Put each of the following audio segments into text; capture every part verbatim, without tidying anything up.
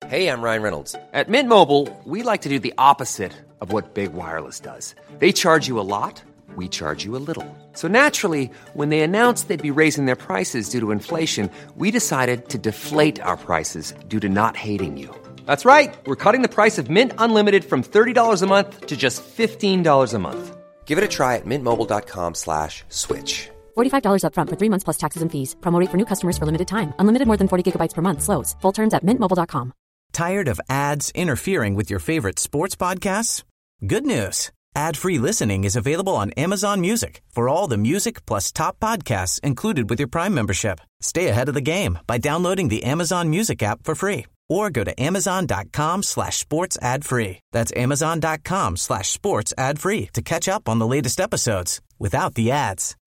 Hey, I'm Ryan Reynolds. At Mint Mobile, we like to do the opposite of what Big Wireless does. They charge you a lot, we charge you a little. So naturally, when they announced they'd be raising their prices due to inflation, we decided to deflate our prices due to not hating you. That's right. We're cutting the price of Mint Unlimited from thirty dollars a month to just fifteen dollars a month. Give it a try at mintmobile.com slash switch. forty-five dollars up front for three months plus taxes and fees. Promo rate for new customers for limited time. Unlimited more than forty gigabytes per month slows. Full terms at mint mobile dot com. Tired of ads interfering with your favorite sports podcasts? Good news. Ad-free listening is available on Amazon Music for all the music plus top podcasts included with your Prime membership. Stay ahead of the game by downloading the Amazon Music app for free or go to amazon.com slash sports ad free. That's amazon.com slash sports ad free to catch up on the latest episodes without the ads.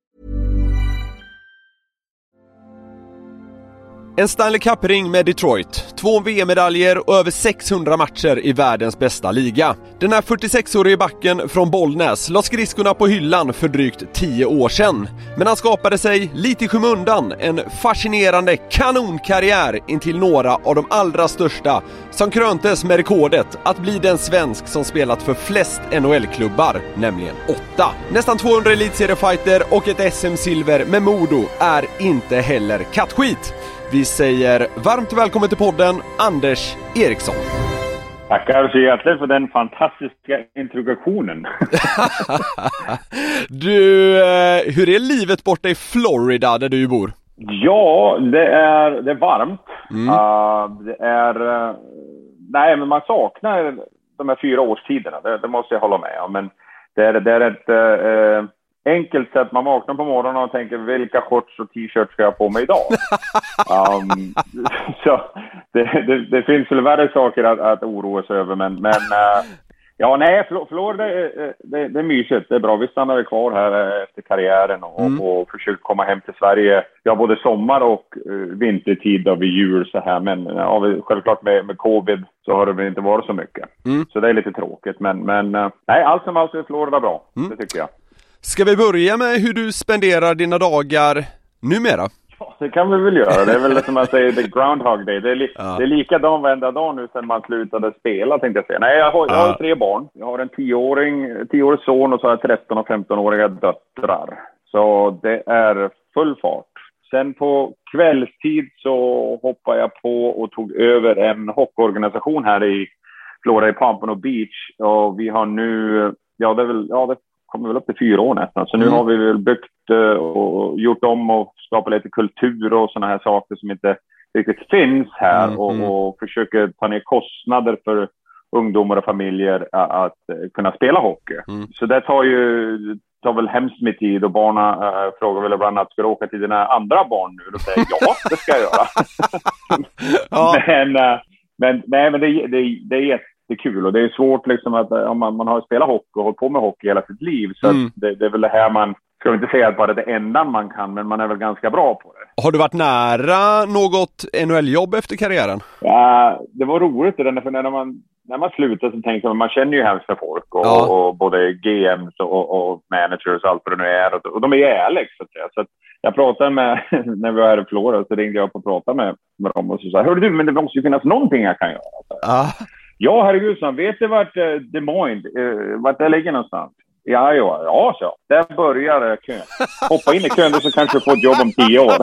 En Stanley Cup-ring med Detroit, två V M-medaljer och över sexhundra matcher i världens bästa liga. Den här fyrtiosex-årige backen från Bollnäs la skridskorna på hyllan för drygt tio år sedan. Men han skapade sig lite i skymundan en fascinerande kanonkarriär intill några av de allra största som kröntes med rekordet att bli den svensk som spelat för flest N H L-klubbar, nämligen åtta. Nästan tvåhundra elitseriefighter och ett S M-silver med Modo är inte heller kattskit. Vi säger varmt välkommen till podden, Anders Eriksson. Tackar så hjärtligt för den fantastiska introduktionen. Du, hur är livet borta i Florida där du bor? Ja, det är, det är varmt. Mm. Uh, det är... Uh, nej, men man saknar de här fyra årstiderna. Det, det måste jag hålla med om. Men det är, det är ett... Uh, enkelt sätt, man vaknar på morgonen och tänker vilka shorts och t-shirts ska jag på mig idag? um, så det, det, det finns väl värre saker att, att oroa sig över, men, men uh, ja, nej, Florida det, det, det är mysigt, det är bra. Vi stannade kvar här efter karriären och, mm. och försökt komma hem till Sverige. Ja, både sommar och uh, vintertid och vid jul så här, men ja, vi, självklart med, med covid så har det väl inte varit så mycket. Mm. Så det är lite tråkigt, men, men uh, nej, allt som allt är Florida bra, mm. det tycker jag. Ska vi börja med hur du spenderar dina dagar numera? Ja, det kan vi väl göra. Det är väl som man säger, the groundhog day. Det är, li- ja. det är likadant varenda dag nu sedan man slutade spela, tänkte jag säga. Nej, jag har, jag har ja. tre barn. Jag har en tioåring, tioårig son och så har jag tretton- och femton-åriga döttrar. Så det är full fart. Sen på kvällstid så hoppade jag på och tog över en hockeyorganisation här i Florida, i Pompano Beach. Och vi har nu, ja det är väl, ja det kommer väl upp till fyra år nästan. Så nu mm. har vi väl byggt och gjort om och skapat lite kultur och såna här saker som inte riktigt finns här. Mm. Och, och försöker ta ner kostnader för ungdomar och familjer att, att kunna spela hockey. Mm. Så det tar ju tar väl hemskt med tid och barna äh, frågar väl ibland att ska du åka till dina andra barn nu? Och säger ja, det ska jag göra. ja. Men, äh, men, nej, men det, det, det är jätte Det är kul och det är svårt liksom att om man, man har spelat hockey och hållit på med hockey hela sitt liv så mm. det, det är väl det här man, ska inte säga att bara det enda man kan, men man är väl ganska bra på det. Har du varit nära något N H L-jobb efter karriären? Ja, det var roligt det där, för när man, när man slutar så tänker man, man känner ju hemskt folk och, ja. och, och både G Ms och, och managers och allt vad det nu är och, och de är ärliga så att säga. Så att jag pratade med, när vi var här i Florida så ringde jag upp och pratade med, med dem och så sa, hörde du, men det måste ju finnas någonting jag kan göra. Ja. Ja, herregud, så vet du vart uh, Des Moines, uh, vart det ligger någonstans? I Iowa. Ja, så. Där börjar uh, kön. Hoppa in i kön så kanske du får ett jobb om tio år.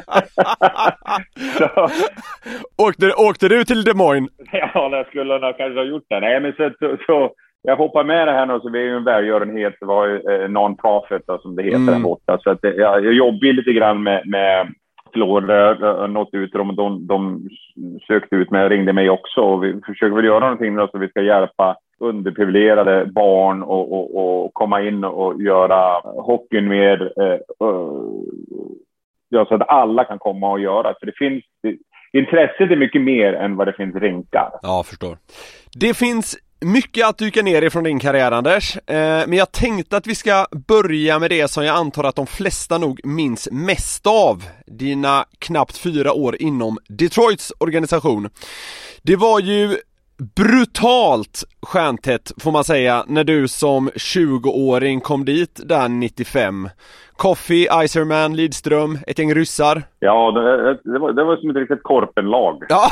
så. Åkte, åkte du till Des Moines? Ja, det skulle jag kanske ha gjort det. Nej, men så, så, så jag hoppar med det här nu, så vi är ju en välgörenhet, det var ju uh, non-profit då, som det heter mm. där borta. Så att, uh, jag jobbar lite grann med... med Florida nått ut till dem och de, de sökte ut mig och ringde mig också. Och vi försöker väl göra någonting då, så vi ska hjälpa underprivilegierade barn och, och, och komma in och göra hockeyn mer eh, ja, så att alla kan komma och göra. För det finns, det, intresset är mycket mer än vad det finns rinkar. Ja, förstår. Det finns mycket att dyka ner ifrån din karriär, Anders. Eh, men jag tänkte att vi ska börja med det som jag antar att de flesta nog minns mest av. Dina knappt fyra år inom Detroits organisation. Det var ju brutalt stjärntätt får man säga när du som tjugoåring kom dit där nittiofem. Coffee, Iserman, Lidström, ett gäng ryssar. Ja, det, det, var, det var som ett riktigt korpenlag. Ja,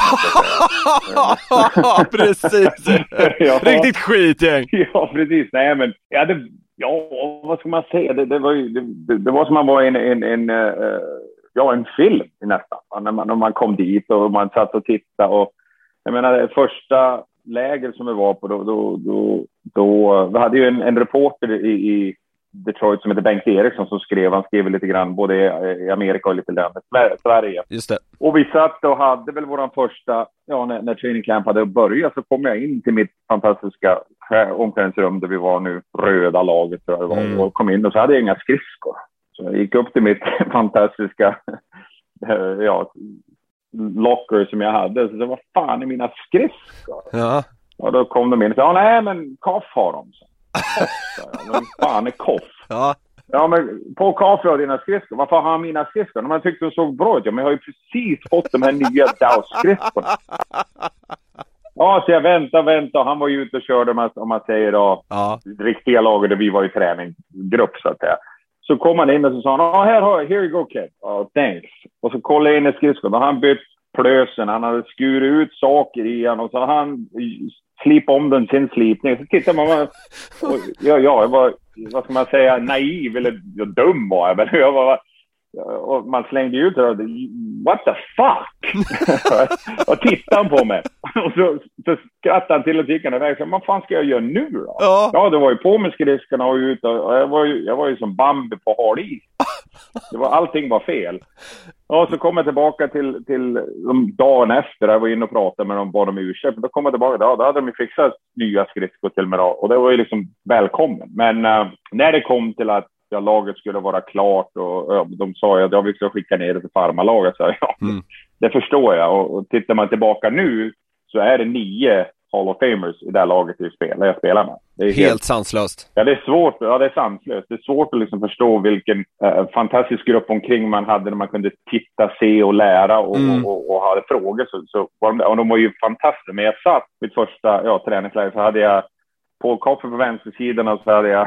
precis. Ja. Riktigt skitgäng. Ja, precis. Nej, men ja, det, ja, vad ska man säga? Det, det, var, ju, det, det var som man var en, en, en, uh, ja, en film nästan. När man, när man kom dit och man satt och tittade. Och, jag menar, det första läger som vi var på, då, då, då, då vi hade ju en, en reporter i, i Detroit som heter Bengt Eriksson som skrev, han skrev lite grann både i Amerika och lite länder, Sverige. Just det. Och vi satt och hade väl våran första, ja när, när training camp hade börjat så kom jag in till mitt fantastiska omklädningsrum där vi var nu, röda laget tror jag det var, mm. och kom in och så hade jag inga skridskor. Så jag gick upp till mitt fantastiska ja, locker som jag hade, så vad fan är mina skridskor? Ja. Och då kom de in och sa, nej men Koff har de så. Men fan är Koff? Ja. Ja, men på Kaffe har dina skridskor. Varför har han mina skridskor? Man tyckte de såg bra ut. Ja, men jag har ju precis fått de här nya Dow-skridskorna. Ja, så jag väntar, väntar. Han var ju ute och körde, om man säger då, ja. riktiga lager där vi var i träninggrupp så att säga. Så kom han in och så sa han, ja, här har jag, here you go kid. Oh, thanks. Och så kollade jag in i skridskorna. Han bytt plösen, han hade skurit ut saker i han och så han slip om den sin slipning. Så tittar man och, ja, ja, jag var, vad ska man säga, naiv eller ja, dum var jag. Men jag var, och man slängde ut det och what the fuck? Och tittade han på mig. Och så, så skrattade han till och tickade iväg. Så, vad fan ska jag göra nu då? Ja, ja det var ju på med skridskorna och ut. Och jag, var ju, jag var ju som Bambi på hal is. Det var, allting var fel. Och så kom jag tillbaka till, till dagen efter. Jag var inne och pratade med dem, bad om ursäkt. Då kom jag tillbaka, då, då hade de fixat nya skridskor till mig då. Och det var ju liksom välkommen. Men uh, när det kom till att ja, laget skulle vara klart och ja, de sa att jag vill skicka ner det till farmarlaget. Så ja, mm. det förstår jag. Och, och tittar man tillbaka nu så är det nio Hall of Famers i det här laget jag spelar, jag spelar med. Det är helt, helt sanslöst. Ja, det är svårt. Ja, det är sanslöst. Det är svårt att liksom förstå vilken uh, fantastisk grupp omkring man hade när man kunde titta, se och lära och, mm. och, och, och hade frågor. Så, så var de, och de var ju fantastiska. Men jag satt mitt första ja, träningsläge så hade jag Paul Coffey på vänstersidan och så hade jag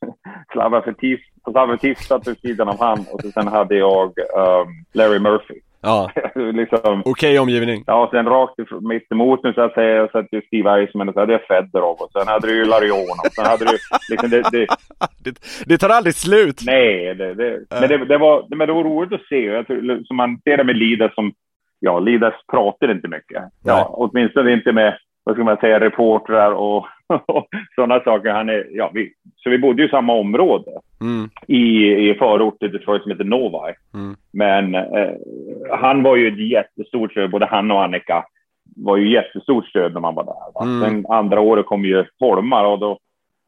Slava Fetis satt på sidan av han och så sen hade jag um, Larry Murphy. Ja, liksom, okej okay, omgivning. Ja, och sen rakt mitt emot nu så att säga så att det Steve Eisman och så hade jag Fedorov och sen hade du ju Larion och sen hade du liksom det det, det, det tar aldrig slut. Nej, det, det, uh. men det, det var men det var roligt att se. Jag tror, som man ser det med Lidas som ja, Lidas pratar inte mycket. Ja, nej. Åtminstone inte med vad ska man säga reportrar och, och sådana saker. Han är ja, vi, så vi bodde ju i samma område. Mm. I, i förortet Detroit som heter Novi. Mm. Men eh, han var ju ett jättestort stöd, både han och Annika var ju jättestort stöd när man var där. Mm. Sen andra året kom ju Holmar och då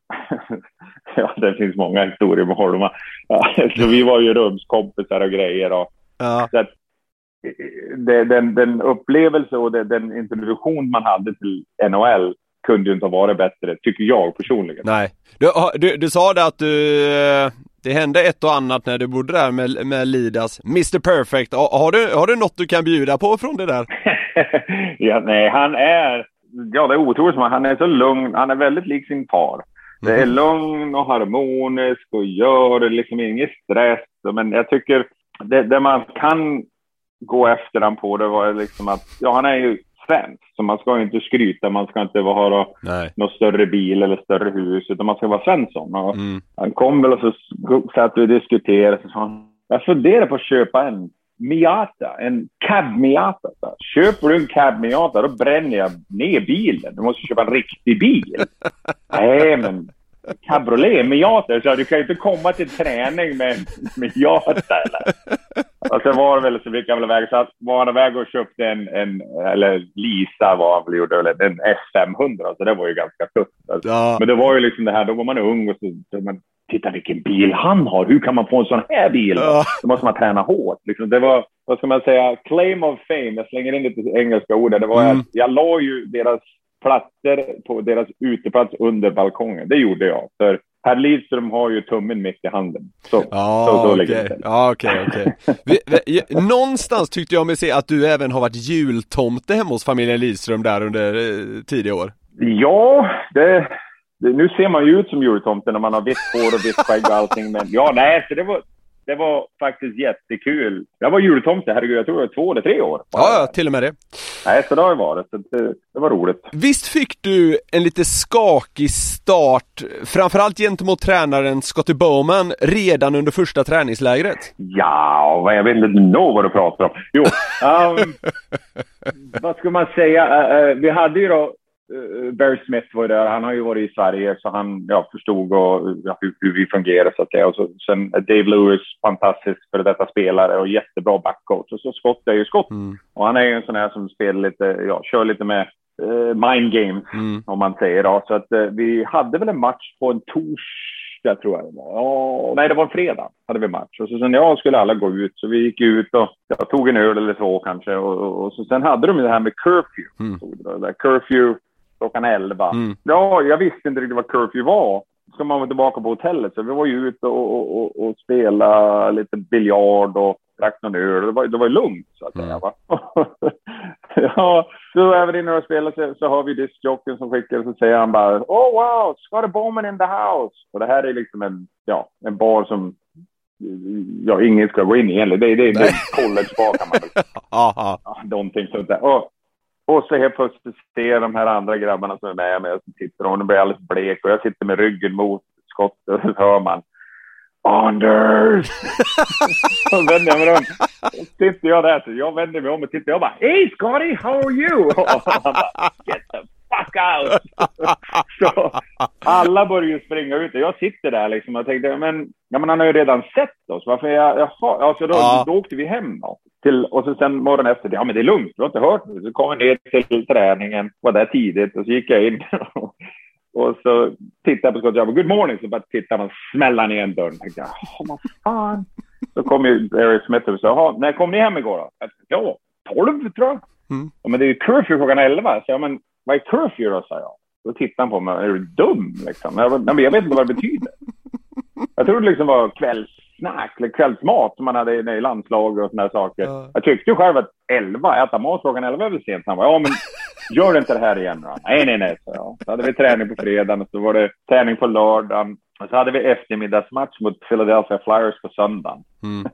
ja, det finns många historier med Holmar. Ja, så vi var ju rumskompisar och grejer och ja. Så att, det, den, den upplevelse och det, den introduktion man hade till N H L kunde ju inte ha varit bättre, tycker jag personligen. Nej. Du, du, du sa det att du, det hände ett och annat när du bodde där med, med Lidas. mister Perfect, har du, har du något du kan bjuda på från det där? Ja, nej, han är, ja det är otroligt, men han är så lugn, han är väldigt lik sin far. Det är lugn och harmonisk och gör liksom ingen stress. Men jag tycker, det, det man kan gå efter han på det var liksom att, ja han är ju svensk, så man ska ju inte skryta, man ska inte ha någon större bil eller större hus, utan man ska vara Svensson. Och mm. Han kom väl och så satt vi och diskuterade och så sa han, jag funderar på att köpa en Miata, en cab Miata. Köper du en cab Miata, då bränner jag ner bilen. Du måste köpa en riktig bil. Nej, men cabriolet, Miata, så du kan ju inte komma till träning med en Miata eller. Och så var det väl så fick jag väl väg så att var han väg och köpte en, en eller Lisa var han väl gjorde väl en S femhundra, så det var ju ganska tufft. Alltså. Ja. Men det var ju liksom det här, då var man ung och så, så man titta vilken bil han har. Hur kan man få en sån här bil? Ja. Då måste man träna hårt. Liksom, det var, vad ska man säga, claim of fame. Jag slänger in lite engelska ord. Det var mm. att jag la ju deras platser på deras uteplats under balkongen. Det gjorde jag. För Per Lidström har ju tummen mitt i handen. Så, ja, så, så okej. ligger det. Ja, okej, okej. Vi- vi- Någonstans tyckte jag mig se att du även har varit jultomte hemma hos familjen Lidström där under eh, tidiga år. Ja, det, det, nu ser man ju ut som jultomten när man har vitt hår och vitt skägg och allting. Men ja, nej, så det var, det var faktiskt jättekul. Jag var jultomte, herregud, jag tror det var två eller tre år. Ja, ja, till och med det. Nej, så det har ju varit. Så det, det var roligt. Visst fick du en lite skakig start, framförallt gentemot tränaren Scotty Bowman, redan under första träningslägret? Ja, jag vet inte nå vad du pratar om. Jo, um, vad ska man säga? Uh, uh, vi hade ju då uh, Barry Smith var där. Han har ju varit i Sverige så han ja, förstod och, ja, hur, hur vi fungerar så att säga. Och så, sen Dave Lewis, fantastisk för detta spelare och jättebra backcoach. Och så Scott är ju Scott. Mm. Och han är ju en sån här som spelar lite, ja, kör lite med uh, mind games mm. om man säger då. Så att uh, vi hade väl en match på en torsdag tror jag det var. Ja, nej, det var en fredag hade vi match. Och så sen jag skulle alla gå ut. Så vi gick ut och jag tog en öl eller så kanske. Och, och, och så sen hade de det här med curfew. Mm. Så det där curfew klockan elva. Mm. Ja, jag visste inte riktigt vad curfew var. Så man var tillbaka på hotellet. Så vi var ju ute och, och, och, och spela lite biljard och drack någon öl. Det var, det var lugnt så att säga. Va? Ja, så även innan jag spelar så, så har vi diskjocken som skickar så säger han bara oh wow, Scotty Bowman in the house. Och det här är liksom en, ja, en bar som ja, ingen ska gå in i egentligen. Det, det, det är en college-bar kan man väl. Ja, någonting sånt där. Och, och så helt plötsligt ser de här andra grabbarna som är med mig och så tittar de och blir alldeles blek och jag sitter med ryggen mot skottet och så hör man Anders! Så vänder jag mig om. Så tittar jag där så jag vänder mig om och tittar jag bara hey Scotty, how are you? Och han bara get the fuck out! Så alla börjar ju springa ut och jag sitter där liksom och tänkte men, ja, men han har ju redan sett oss. Varför jag, jaha, alltså då, ja. då åkte vi hem då. Till, och så sen morgonen efter, ja men det är lugnt, du har inte hört mig. Så kom jag ner till träningen, var där tidigt och så gick jag in och så tittade jag på skottet, jag bara, good morning, så bara tittade man, smälla ner en dörr. Jag tänkte, ja vad fan. Så kom ju Barry Smith och sa, jaha, när kom ni hem igår då? Jag tänkte, ja, tolv tror jag. Mm. Ja, men det är ju curfew klockan elva. Så ja, men vad är curfew då, sa jag. Då tittade han på mig, är du dum liksom? Jag, bara, nej, men jag vet inte vad det betyder. Jag trodde det liksom var kvällssnack eller kvällsmat som man hade i landslag och såna här saker. Ja. Jag tyckte ju själv att elva, äta mat klockan elva är väl sent. Han var, ja men gör inte det här igen då. Nej, nej, nej. Så, ja. Så hade vi träning på fredagen och så var det träning på lördagen. Och så hade vi eftermiddagsmatch mot Philadelphia Flyers på söndagen. Mm.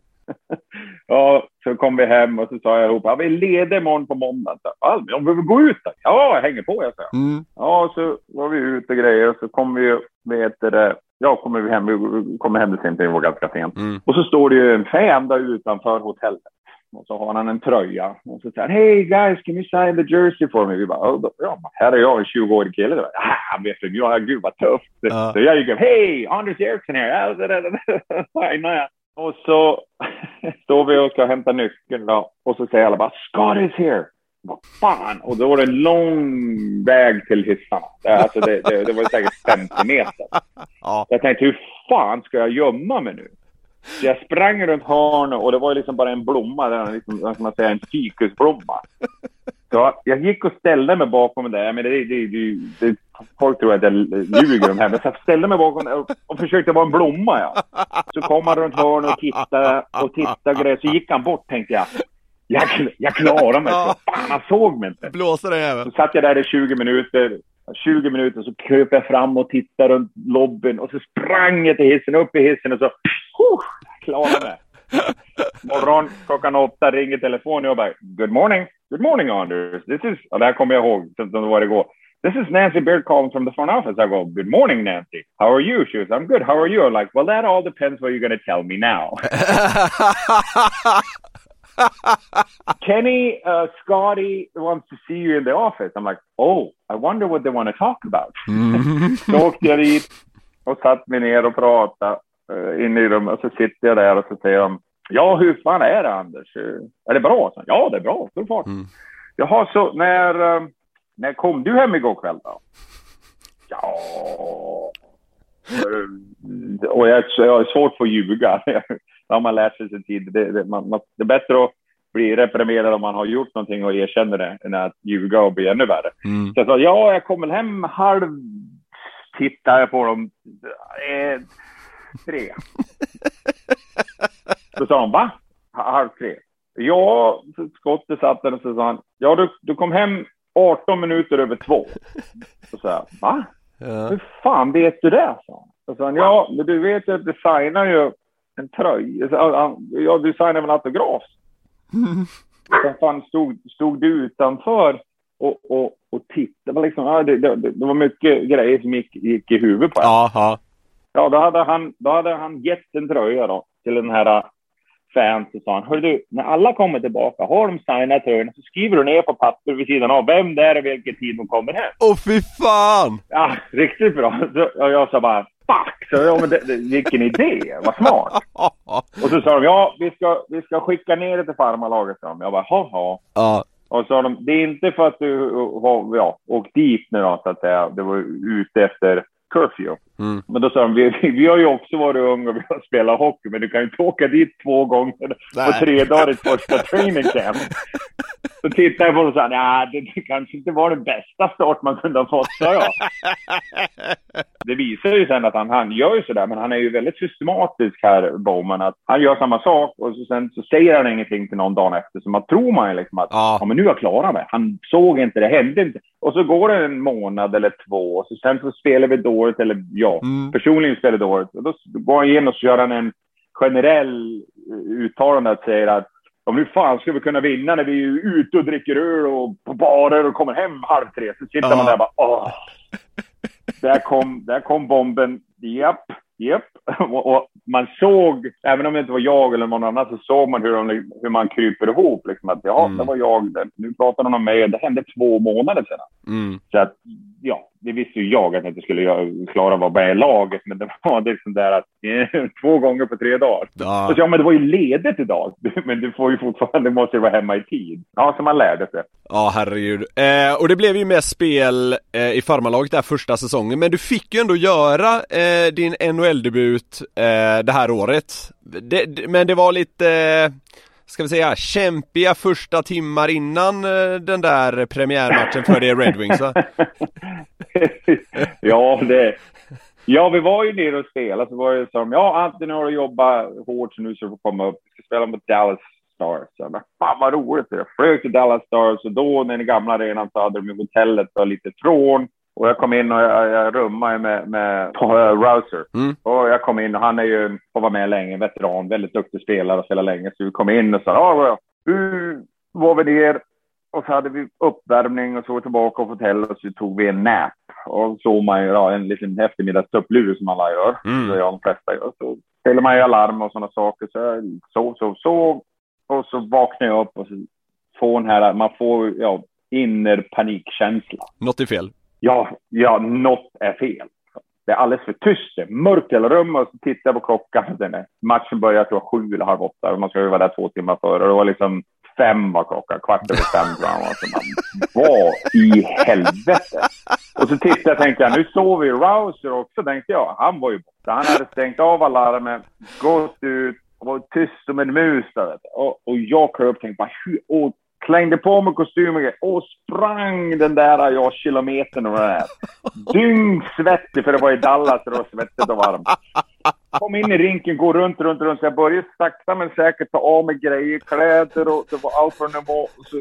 Ja, så kom vi hem och så sa jag ihop, ja, vi leder imorgon på måndag. Ja, om vi vill gå ut då? Ja, jag hänger på, jag sa. Mm. Ja, så var vi ute och grejer och så kom vi, vet det, ja, kommer vi hem, vi kommer hem sent, det var ganska sent. Mm. Och så står det ju en fan där utanför hotellet. Och så har han en tröja. Och så säger han, hey guys, can you sign the jersey for me? Vi bara, oh, ja, här är jag en tjugo-årig kille. Ja, han vet du, ja, gud vad tufft. Uh. Så jag gick upp, hey, Anders Eriksson här. Ja, och så står vi och ska hämta nyckeln då. Och så säger alla bara, Scott is here. Vad fan? Och då var det en lång väg till hissarna. Alltså det, det, det var säkert femtio meter. Ja. Jag tänkte, hur fan ska jag gömma mig nu? Så jag sprang runt hörnet och det var liksom bara en blomma. Där, liksom, vad ska man säga, en fikusblomma. Så jag gick och ställde mig bakom det. Men det, det, det, det, folk tror att jag ljuger om det här. Men så jag ställde mig bakom och, och försökte vara en blomma. Ja. Så kom han runt hörnet och tittade och tittade. Så gick han bort, tänkte jag. Jag, jag klarar mig. Så fan, han såg mig inte. Blåser det även. Så satt jag där i tjugo minuter. tjugo minuter så kröp jag fram och tittade runt lobbyn. Och så sprang jag till hissen, upp i hissen och så... Uh, klarade mig. Morgon klockan åtta ringer telefonen och jag bara, good morning. Good morning, Anders. This is... Och det här kommer jag ihåg som det var igår. This is Nancy Beard calling from the front office. I go, good morning, Nancy. How are you? She goes, I'm good. How are you? I'm like, well, that all depends what you're going to tell me now. Kenny, uh, Scotty wants to see you in the office. I'm like, oh, I wonder what they want to talk about. Mm. Så åkte jag dit och satt mig ner och pratade uh, in i rummet. Och så sitter jag där och så säger de, ja, hur fan är det, Anders? Är det bra? Så, ja, det är bra. Stor fart. Mm. Jaha, så när, uh, när kom du hem igår kväll då? Ja... Och jag, jag är svårt för att ljuga. När man lär sig sin tid. Det, det, man, man, det är bättre att bli reprimerad om man har gjort någonting och erkänner det än att ljuga och bli ännu värre. Mm. Så jag sa, ja, jag kommer hem halv, tittar jag på dem eh, tre. Då sa han, va? Halv tre. Ja, skottet satt där och så sa han, ja du, du kom hem arton minuter över två. Så sa jag, va? Ja. Hur fan vet du det? Så sa han, ja, men du vet att du signar ju en tröja. Ja, du signar väl autograf. Så fan stod, stod du utanför och, och, och tittade. Liksom, ja, det, det, det var mycket grejer som gick, gick i huvudet på en. Aha. Ja, då hade, han, då hade han gett en tröja då till den här fans och sa han, hör du, när alla kommer tillbaka, har de signat tröjorna så skriver du ner på papper vid sidan av vem det är och vilken tid de kommer hem. Åh, fy fan! Ja, riktigt bra. Så, och jag sa bara, fuck! Så, ja, men det, det, vilken idé, vad smart. Och så sa de, ja, vi ska, vi ska skicka ner det till farmarlaget. Så jag bara, haha. Ja. Och så sa de, det är inte för att du har ja, åkt dit nu då, så att säga. Det var ute efter curfew. Mm. Men då sa de, vi, vi har ju också varit unga och vi har spelat hockey, men du kan ju inte åka dit två gånger på tre dagar i första training camp. Så tittade jag på det och sa, nej, det, det kanske inte var den bästa start man kunde ha fått, sa jag. Det visar ju sen att han, han gör ju sådär, men han är ju väldigt systematisk här, Bowman, att han gör samma sak och så, sen så säger han ingenting till någon dag efter, så man tror man ju liksom att, ja, ja men nu har jag klarat mig. Han såg inte, det hände inte. Och så går det en månad eller två, och så sen så spelar vi dåligt, eller ja, mm. personligen spelar dåligt. Och då går han igen och så gör han en generell uttalande att säga att om nu fan ska vi kunna vinna när vi är ute och dricker öl och på barer och kommer hem halv tre, så sitter ja. man där och bara, åh. Där kom, där kom bomben, japp, japp. Och, och man såg, även om det inte var jag eller någon annan, så såg man hur, de, hur man kryper ihop. Liksom, att ja, mm. det var jag, där. Nu pratar de om mig, det hände två månader sedan. Mm. Så att, ja, det visste ju jag att jag inte skulle klara att vara med i laget, men det var liksom där att eh, två gånger på tre dagar. Ja. Så ja, men det var ju ledigt idag, men du får ju fortfarande, du måste ju vara hemma i tid. Ja, så man lärde sig. Ja, herregud. Eh, och det blev ju med spel eh, i farmarlaget där första säsongen, men du fick ju ändå göra eh, din N H L-debut eh, det här året. Det, men det var lite... Eh, ska vi säga, kämpiga första timmar innan uh, den där premiärmatchen för det Red Wings, va? Ja, det... Ja, vi var ju nere och spelade, så var det som, ja, antingen har du jobbat hårt så nu så får komma upp. Vi ska spela mot Dallas Stars. Så, men fan vad roligt det. Jag flög till Dallas Stars och då, när den gamla arenan, så hade de ju hotellet var lite från. Och jag kom in och jag, jag rummade med, med uh, Rouser. Mm. Och jag kom in och han är ju, och var med länge, veteran, väldigt duktig spelare och spelar länge. Så vi kom in och sa, ja, nu var vi ner. Och så hade vi uppvärmning och så tillbaka på hotellet och så tog vi en nap. Och så man ju ja, en liten eftermiddagstupplur som alla gör. Mm. Så jag de flesta gör. Så ställer man ju alarm och sådana saker. Så jag sov, sov, sov. Och så vaknar jag upp och så får den här, man får ja, inner panikkänsla. Något är fel. Ja, ja, något är fel. Det är alldeles för tyst. Det är mörkt i rum och så tittar jag på klockan. Matchen börjar tror jag sju eller halv åtta. Och man ska ju vara där två timmar före. Och det var liksom fem var klockan. Kvart över fem. Alltså, vad i helvete? Och så tittade jag och tänkte jag, nu såg vi Rouser också. Tänkte jag, han var ju borta. Han hade stängt av alarmen, gått ut och var tyst som en mus. Och, och jag klev upp och tänkte bara, hur åt slängde på mig kostymen och sprang den där ja, kilometern och det där. Dyngsvettig, för det var i Dallas och det var svettigt och varmt. Kom in i rinken, gå runt, runt, runt. Så jag började sakta men säkert ta av mig grejer, kläder och det var allt från nivå. Så,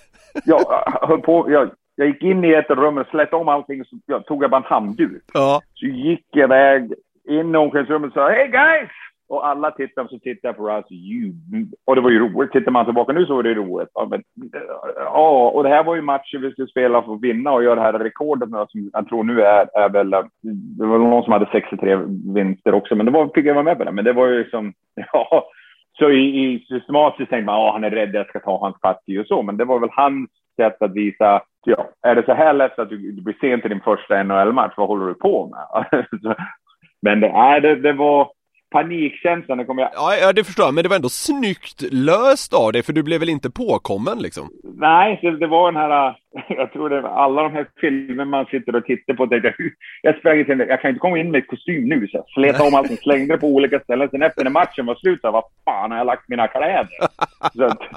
ja, jag höll på, jag, jag gick in i ett rum och släppte om allting och så ja, tog jag bara en handduk. Ja. Så gick jag iväg in i omklädningsrummet och sa, hey guys! Och alla tittade och så tittade jag på Rouse. Och det var ju roligt. Tittar man tillbaka nu så var det roligt. Ja, men, ja, och det här var ju matchen vi skulle spela för att vinna och göra det här rekordet. Som jag tror nu är, är väl... Det var någon som hade sextiotre vinster också. Men det var, fick jag vara med på det. Men det var ju liksom... Ja, så i, i systematiskt tänkte man, ja, han är rädd jag ska ta hans parti och så. Men det var väl hans sätt att visa... Ja, är det så här lätt att du, du blir sent till din första N H L-match? Vad håller du på med? Men det, är, det, det var... panikkänslan, det kommer jag... Ja, ja, det förstår jag, men det var ändå snyggt löst av det, för du blev väl inte påkommen liksom? Nej, det, det var den här, jag tror det var alla de här filmer man sitter och tittar på, tänkte jag, jag sprang till, jag kan inte komma in med ett kostym nu, så jag slet om allting, slängde på olika ställen, sen efter när matchen var slut, så vad fan har jag lagt mina kläder? Så att,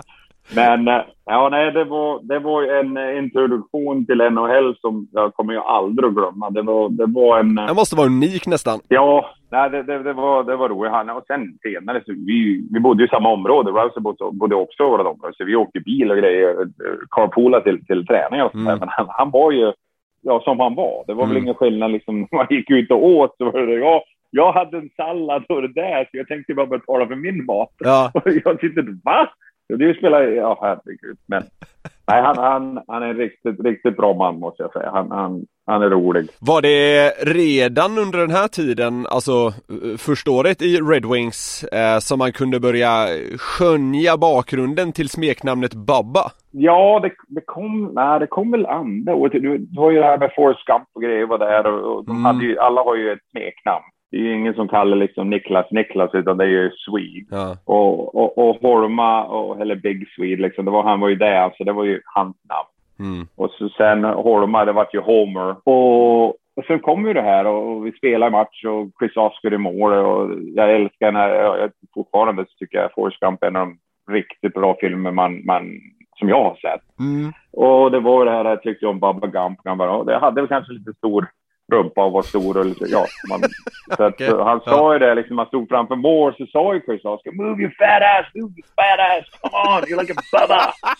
Men ja, nej, det var, det var en introduktion till N H L som jag kommer ju aldrig att glömma. Det var, det var en... Det måste vara unik nästan. Ja, nej, det, det, det, var, det var roligt. Och sen senare, så vi, vi bodde i samma område. Rouse bodde också i våra områden. Så vi åkte bil och grejer, carpoola till, till träning och så. Mm. Men han, han var ju, ja, som han var. Det var mm. väl ingen skillnad liksom. Man gick ut och åt, så var det, ja, jag hade en sallad och det där, så jag tänkte bara betala för min mat. Ja. Och jag tyckte, va? Det spelar, ja, herregud. Men nej, han, han, han är en riktigt, riktigt bra man, måste jag säga. Han, han, han är rolig. Var det redan under den här tiden, alltså första året i Red Wings, eh, som man kunde börja skönja bakgrunden till smeknamnet Bubba? Ja, det, det kom, nej, det kom väl andra året. Du, du har ju det här med Forrest Gump och grejer var där, och, och de mm. hade ju, alla har ju ett smeknamn. Det är ju ingen som kallar liksom Niklas Niklas, utan det är ju Swede. Ja. Och, och, och Horma, och, eller Big Swede, liksom, det var, han var ju där, alltså det var ju hans namn. Mm. Och så sen Horma, det var ju Homer. Och, och sen kom ju det här, och vi spelar match, och Chris Oscar i mål, och jag älskar den här, jag, fortfarande tycker jag Forrest Gump är en av de riktigt bra filmer man, man, som jag har sett. Mm. Och det var det här jag tyckte om Bubba Gump. Han bara, det hade väl kanske lite stor rumpa och var stor och lite, ja. Man, så att, okay. Han sa ju det, liksom, man stod framför mål, så sa ju Chris Oscar, move your fat ass, move your fat ass, come on, you're like a Bubba.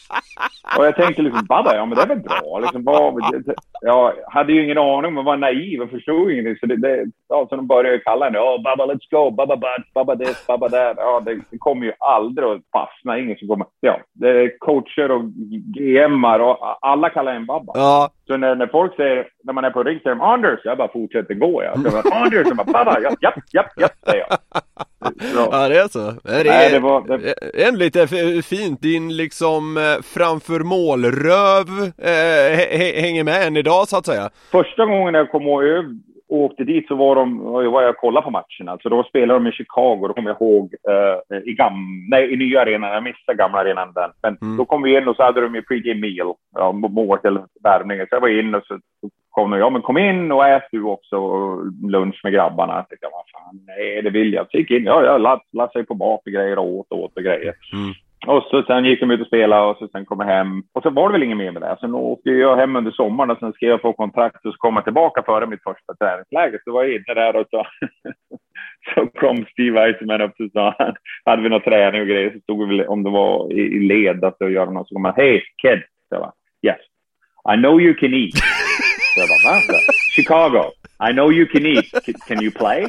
Och jag tänkte liksom, Bubba, ja men det är väl bra. Liksom, bara, jag hade ju ingen aning, men var naiv och förstod ingenting. Så, det, det, ja, så de började kalla henne, oh Bubba, let's go, Bubba butt, Bubba this, Bubba that. Ja, det, det kommer ju aldrig att fastna, ingen som kommer. Ja, det är coacher och G M-ar och alla kallar en Bubba. Ja. Så när, när folk säger, när man är på ring, säger de Anders, jag bara fortsätter gå. Jag säger Anders, jag bara Bubba, japp, japp, japp, japp, säger jag. Så. Ja, det är så. Det är Nej, det var, det... en lite fint, din liksom framför målröv äh, hänger med än idag, så att säga. Första gången jag kom och öv, åkte dit, så var de, var jag kollade på matchen. Alltså då spelade de i Chicago, då kommer jag ihåg uh, i, gam, nej, i nya arenan, jag missade gamla arenan den. Men mm. då kom vi in och så hade de ju pre-game meal, ja, mål eller värmning. Så jag var in och så, så kom de, ja men kom in och ät du också, och lunch med grabbarna. Jag tänkte, vad fan, nej det vill jag. Så gick in, ja jag lade lad sig på bak och grejer och åt och åt och grejer. Mm. Och så sen gick de ut och spelade, och så sen kom jag hem. Och så var det väl ingen mer med det. Sen åkte jag hem under sommaren, och sen skrev jag på kontrakt och så kom jag tillbaka före mitt första träningsläge. Så var jag inne där, och så, så kom Steve Eisenman upp och sa, hade vi någon träning och grejer, så stod vi väl, om det var i, i led att göra något, så kom man, hey kid, så jag bara, yes, I know you can eat. Så jag bara, va? Chicago, I know you can eat, can, can you play?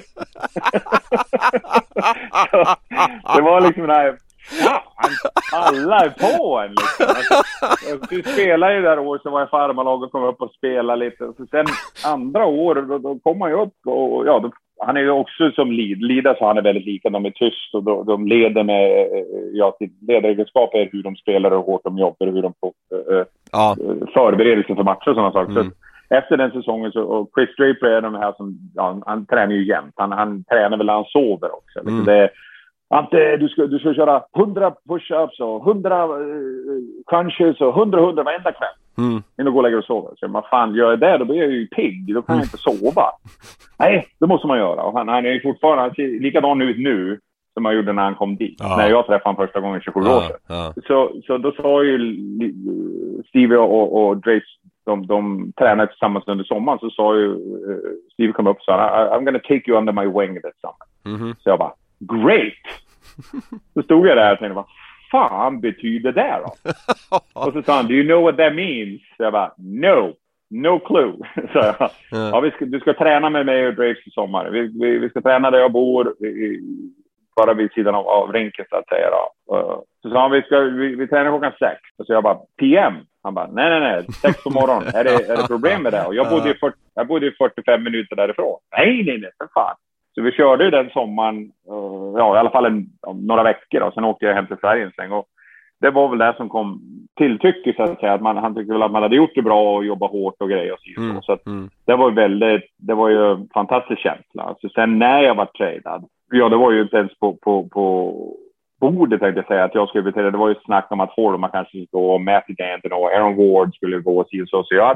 Så, det var liksom den här, ja, alla är på en liksom. Alltså, du spelar ju där år, så var jag farmarlag och kom upp och spela lite. Så sen andra år, då, då kom man ju upp, och ja, då, han är ju också som lead, leader, så han är väldigt lika, de är tyst, och då, de leder med, ja, till ledaregenskaper, hur de spelar och hur hårt de jobbar och hur de får äh, ja. förbereder sig för matcher och sådana saker. Mm. Så efter den säsongen, så, och Chris Draper är de här som, ja, han tränar ju jämt, han, han tränar väl när han sover också. Mm. Det är, Ante, du ska, du ska köra hundra push-ups och hundra uh, crunches och hundra hundra varenda kväll. Mm. Innan du går och lägger och sover. Så man fan, gör jag det, då blir jag ju pigg. Då kan jag inte sova. Nej, det måste man göra. Och han, han är ju fortfarande, han ser likadan ut nu som han gjorde när han kom dit. Ja. När jag träffade honom första gången tjugosju ja, år sedan. Ja. Så, så då sa ju Steve och, och Drace, de, de tränade tillsammans under sommaren. Så sa ju uh, Steve kom upp och sa, I'm gonna take you under my wing this summer. Mm-hmm. Så jag bara, great! Så stod jag där och tänkte, vad fan betyder det då? Och så sa han, do you know what that means? Så jag bara, no, no clue. Så jag, ja, vi ska, du ska träna med mig och Draves i sommar. Vi, vi, vi ska träna där jag bor, vi, bara vid sidan av, av rinken, så att säga. Då. Så sa han, vi, ska, vi, vi tränar klockan sex. Och så jag bara, P M? Han bara, nej, nej, nej, sex på morgonen. Är det, är det problem med det? Och jag bodde ju fyrtio, jag bodde ju fyrtiofem minuter därifrån. Nej, nej, nej, för fan. Så vi körde ju den sommaren, ja, i alla fall en, några veckor. Och sen åkte jag hem till Sverige en sväng. Och det var väl det som kom till tycke, så att säga. Att man, han tyckte väl att man hade gjort det bra och jobbat hårt och grejer och så. Mm, så att mm. det var ju väldigt, det var ju en fantastisk känsla. Så sen när jag var tradad, ja, det var ju inte ens på, på, på bordet, tänkte jag säga, att jag skulle betala. Det var ju snack om att Horma kanske skulle gå, och Matthew Danton och Aaron Ward skulle gå och så. Så jag hade ju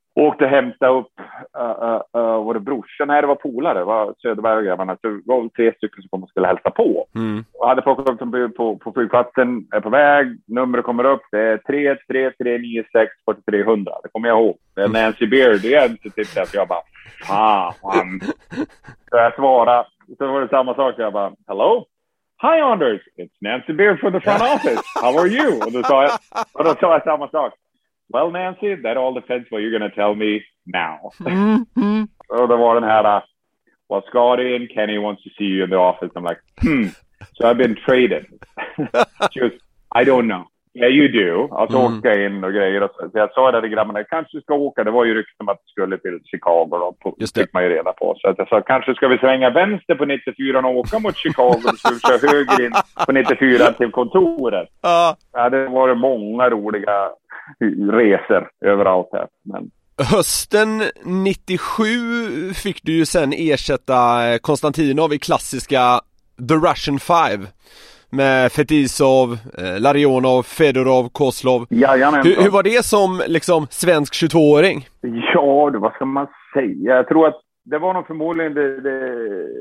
Åkte hämta upp, uh, uh, uh, var det brorsan? Nej, det var polare, det var Söderberg-grabbarna. Så det var tre stycken som kom och skulle hälsa på. Mm. Och hade plockat upp dem på, på flygplatsen, är på väg, numret kommer upp, det är tre tre tre nio sex fyra tre noll noll. Det kommer jag ihåg. Det är Nancy Beard, det är inte typ att jag bara, fan. Så jag svarade, så var det samma sak, jag bara, hello? Hi Anders, it's Nancy Beard from the front office. How are you? Och då sa jag, och då sa jag samma sak. Well, Nancy, that all depends what you're going to tell me now. Mm-hmm. Och då var den här, uh, well, Scotty and Kenny wants to see you in the office. I'm like, hmm, so I've been traded. She goes, I don't know. Yeah, you do. Alltså mm. åka in och grejer. Och så. så jag sa det till grabbarna, kanske ska åka. Det var ju rykten om att du skulle till Chicago. Då, på, Just det. Fick man ju reda på. Så att jag sa, kanske ska vi svänga vänster på nittiofyra och åka mot Chicago. Och så ska vi köra höger in på nittiofyra till kontoret. Uh. Ja, det var många roliga resor överallt här. Men... Hösten nittiosju fick du ju sen ersätta Konstantinov i klassiska The Russian Five. Med Fetisov, eh, Larionov, Fedorov, Kozlov. Jajamän. Hur, hur var det som liksom svensk tjugotvååring? Ja, det, vad ska man säga? Jag tror att det var nog förmodligen det, det,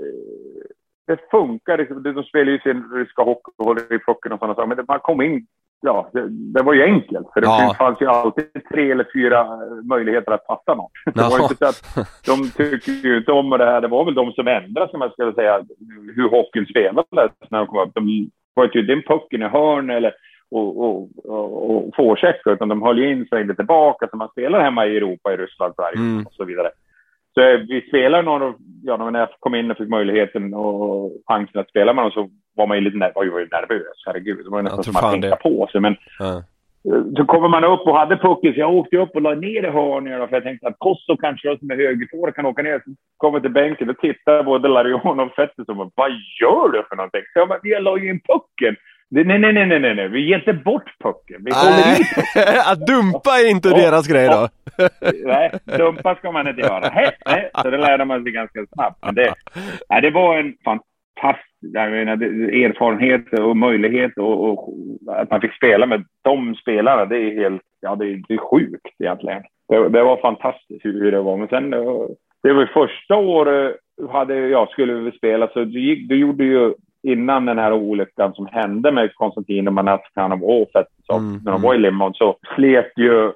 det funkar. De, de spelar ju sin ryska hockey och håller i pucken och sådana saker. Men det, man kom in, ja, det, det var ju enkelt. För det ja. fanns ju alltid tre eller fyra möjligheter att passa något. Det ja. var inte så att de tycker ju inte om det här. Det var väl de som ändrade, som jag skulle säga, hur hockeyn spelades när de kom upp. De var inte ju den pucken i hörn eller och, och, och, och forecheckar, utan de höll ju in sig inte tillbaka som man spelar hemma i Europa, i Ryssland mm. och så vidare. Så vi spelade någon, ja, när jag kom in och fick möjligheten och chansen att spela med dem, så var man ju lite ner, var ju nervös, herregud. Det var ju nästan som att tänka på sig, men ja. Så kommer man upp och hade pucken, så jag åkte upp och la ner i hörnen, för jag tänkte att Kosso kanske som är högerfår kan åka ner. Så kommer till bänken och tittar både Larion och Fettes och bara, vad gör du för någonting? Så jag bara, jag la ju in pucken. Nej, nej, nej, nej, nej, nej, vi ger inte bort pucken. Vi håller i pucken. Att dumpa är inte och, deras grej då. Och, nej, dumpa ska man inte göra. Nej, nej, så det lärde man sig ganska snabbt. Men det, nej, det var en fantastisk, jag menar, erfarenhet och möjlighet och, och att man fick spela med de spelarna, det är helt, ja, det är, det är sjukt egentligen. Det, det var fantastiskt hur, hur det var. Men sen, det var första året hade jag skulle vi spela, så du, gick, du gjorde ju innan den här olyckan som hände med Konstantin och Manatkanov och Fett, så mm, när de var i Limon, så slet ju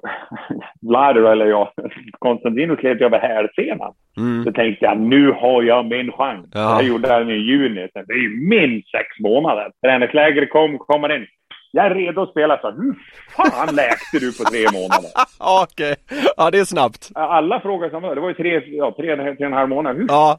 Vladar eller jag Konstantin och slet ju över hälsenan. Mm. Så tänkte jag, nu har jag min chans. Ja. Jag gjorde det här i juni. Det är ju minst sex månader. Träningsläger kom, kommer in. Jag är redo att spela, så hur fan läkte du på tre månader? Okej, okay. Ja, det är snabbt. Alla frågor som var, det var ju tre, ja, tre, tre, tre och en halv månader. Hur? Ja.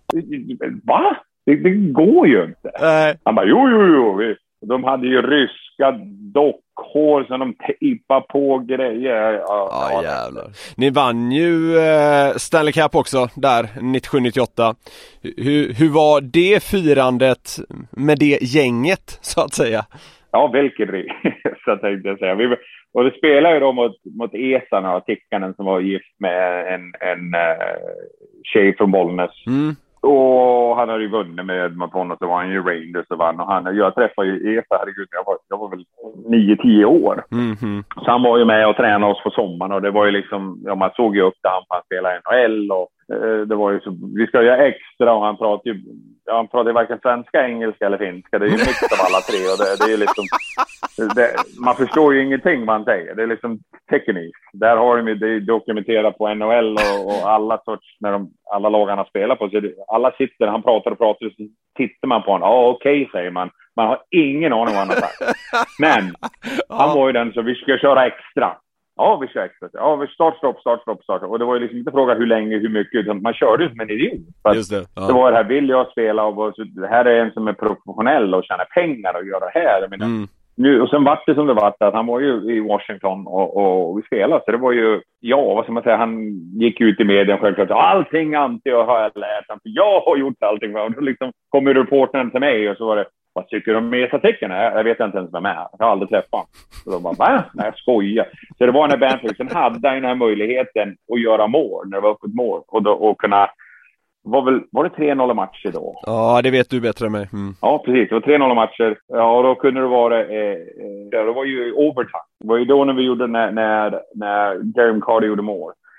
Va? Det, det går ju inte. Nej. Han bara, jo, jo, jo. De hade ju ryska dockhår som de tejpade på grejer. Ja, ja, jävlar. Ni vann ju eh, Stanley Cup också där, nittiosju nittioåtta. Hur, hur var det firandet med det gänget, så att säga? Ja, vilket så tänkte jag säga. Vi, och det spelar ju då mot, mot Esan och Tikkanen som var gift med en, en uh, tjej från Bollnäs. Mm. Och han hade ju vunnit med mot honom, så var han ju Rangers och vann. Och han, jag träffade ju Esa, herregud, jag var, jag var väl nio tio år. Mm-hmm. Så han var ju med och tränade oss på sommaren. Och det var ju liksom, ja, man såg ju upp där han spelade N H L. Och eh, det var ju så, vi ska göra extra, och han pratade ju, ja, han pratade varken svenska, engelska eller finska. Det är ju mix av alla tre. Och det, det är ju liksom, det, man förstår ju ingenting vad han säger. Det är liksom teknik. Där har de ju det dokumenterat på N H L och, och alla sorts, när de, alla lagarna spelar på. Så det, alla sitter, han pratar och pratar, och så tittar man på honom. Ja, okej, okay, säger man. Man har ingen aning vad han har sagt. Men han var ju den, så vi ska köra extra. Ja, vi kör extra. Ja, vi start, stopp, start, stopp, start. Och det var ju liksom inte fråga hur länge, hur mycket, utan man körde ju som en idiot. Just det. Ja. Det var det här, vill jag spela, och så, det här är en som är professionell och tjänar pengar och gör det här. Jag menar, mm. nu, och sen var det som det var, att han var ju i Washington och, och vi spelade. Så det var ju, ja, vad ska man säga, han gick ut i medien självklart. Allting anti och har jag lärt han, för jag har gjort allting. Och då liksom kom ju reportern till mig och så var det, vad tycker du om Mesa-tecken? Jag vet inte ens vem är. Jag har aldrig träffat honom. Så de bara, va? Nej, jag skojar. Så det var när Bantry, sen hade han den här möjligheten att göra mål, när det var öppet mål. Och, då, och kunna, var, väl, var det tre noll matcher då? Ja, det vet du bättre än mig. Mm. Ja, precis. Det var tre noll matcher. Ja, och då kunde det vara, eh, det var ju overtime. Det var ju då när vi gjorde, när, när, när Jeremy Carter gjorde mål.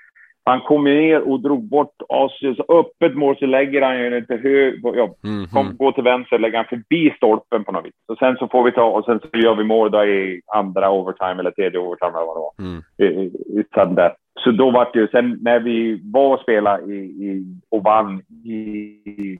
Han kom ner och drog bort oss. Så öppet mål så lägger han ju inte hög. Ja, mm-hmm. kom, gå till vänster, lägger han förbi stolpen på något vis. Och sen så får vi ta och sen så gör vi mål då i andra overtime eller tredje overtime eller vad det var. Mm. I, i, i sudden. Så då var det ju, sen när vi var och spelade i, i, och vann i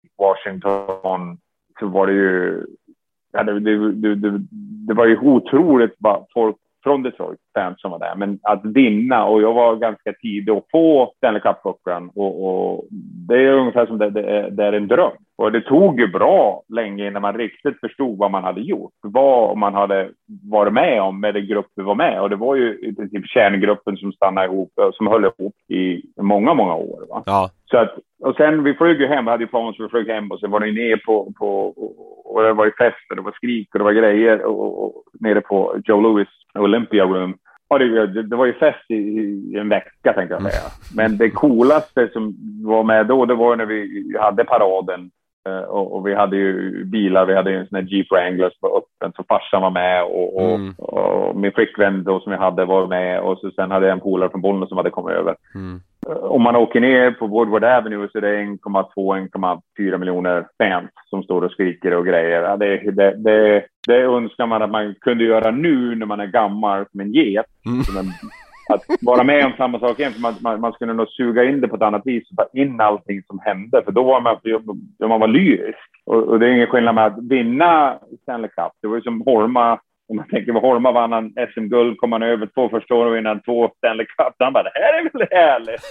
Washington så var det ju, ja, det, det, det, det, det var ju otroligt bara folk från Detroit fans som var där. Men att vinna, och jag var ganska tidig att få Stanley Cup-klockan och, och det är ungefär som det, det, det är en dröm. Och det tog ju bra länge innan man riktigt förstod vad man hade gjort. Vad man hade varit med om med den grupp vi var med. Och det var ju i princip kärngruppen som stannade ihop, som höll ihop i många, många år. Va? Ja. Så att, och sen vi flög ju hem, vi hade ju planer så vi flög hem och sen var det ner på, på och, och det var ju fest och det var skrik och det var grejer och, och nere på Joe Louis Olympia Room. Och det, det, det var ju fest i, i en vecka tänkte jag säga. Men det coolaste som var med då, det var när vi hade paraden. Uh, och, och vi hade ju bilar, vi hade ju en sån här Jeep Wrangler som var öppen, så farsan var med och, och, mm. och min flickvän då som jag hade var med, och så sen hade jag en polare från Bollnäs som hade kommit över. Mm. Uh, om man åker ner på Woodward Avenue så är det en komma två till en komma fyra miljoner fans som står och skriker och grejer. Ja, det, det, det, det önskar man att man kunde göra nu när man är gammal som en get. Mm. Som en, att vara med om samma sak igen, för man, man, man skulle nog suga in det på ett annat vis och ta in allting som hände, för då var man, då man var lyrisk. Och, och det är ingen skillnad med att vinna Stanley Cup. Det var ju som Holma, om man tänker vad Holma vann han S M-guld, kom han över två första åren och innan två Stanley Cup. Han bara, det här är väl härligt.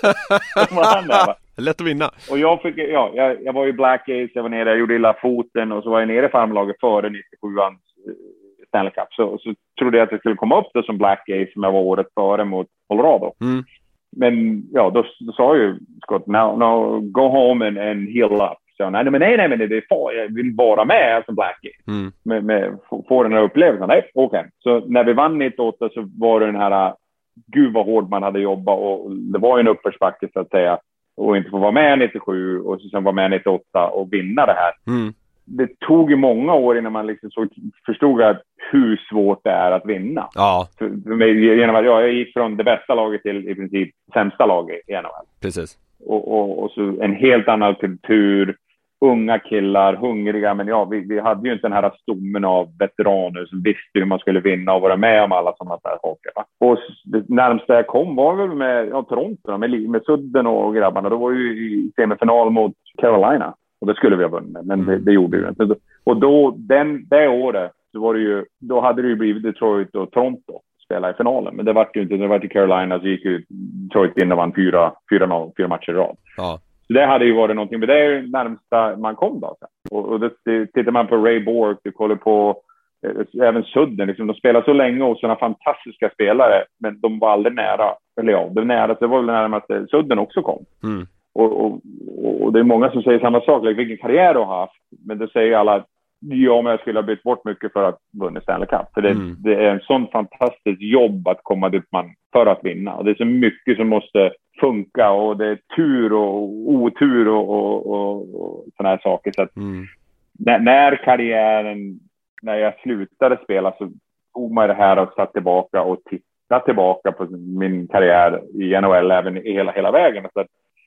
han där, va? Lätt att vinna. Och jag fick, ja, jag, jag var i Black Ace, jag var nere, jag gjorde illa foten och så var jag nere i farmlaget före nittiosjuan Stanley Cup. Så, så trodde jag att jag skulle komma upp det som Black Ace som jag var året före mot Colorado. Mm. Men ja, då, då sa ju Scott, now, now go home and, and heal up. Så nej, men nej, nej, men det är far, jag vill vara med som Black Ace. Mm. Med, med, få den här upplevelsen. Nej, okej. Okay. Så när vi vann nittioåtta så var det den här, gud vad hård man hade jobbat, och det var ju en uppförsbacke så att säga. Och inte få vara med nittiosju och sen vara med nittioåtta och vinna det här. Mm. Det tog ju många år innan man liksom så förstod att hur svårt det är att vinna. Ja. För, för mig, genom att jag gick från det bästa laget till i princip sämsta laget i N H L. Precis. Och, och, och så en helt annan kultur, unga killar, hungriga, men ja, vi, vi hade ju inte den här stommen av veteraner som visste hur man skulle vinna och vara med om alla sådana här saker. Va? Och det närmaste jag kom var väl med ja, Toronto, med, med Sudden och grabbarna. Då var ju i semifinal mot Carolina. Och det skulle vi ha vunnit, men det, det gjorde vi inte. Och då, den, det året, så var det ju, då hade det ju blivit Detroit och Toronto spela i finalen. Men det var ju inte, det var till Carolina, så gick ju Detroit in och vann fyra, fyra, noll, fyra matcher i rad. Ja. Så det hade ju varit någonting, men det är ju närmsta man kom då. Och, och det, det, tittar man på Ray Bourque, du kollar på eh, även Sudden, liksom, de spelar så länge och sådana fantastiska spelare, men de var aldrig nära, eller ja, det, nära, det var väl närmast att Sudden också kom. Mm. Och, och, och det är många som säger samma sak, like, vilken karriär du har haft, men det säger alla att ja, men jag skulle ha bytt bort mycket för att vinna Stanley Cup. För det, mm. det är en sån fantastisk jobb att komma dit man för att vinna. Och det är så mycket som måste funka, och det är tur och otur och, och, och, och såna här saker. Så att mm. när, när karriären, när jag slutade spela, så tog man det här och satt tillbaka och tittade tillbaka på min karriär i N H L även i hela, hela vägen. Så att,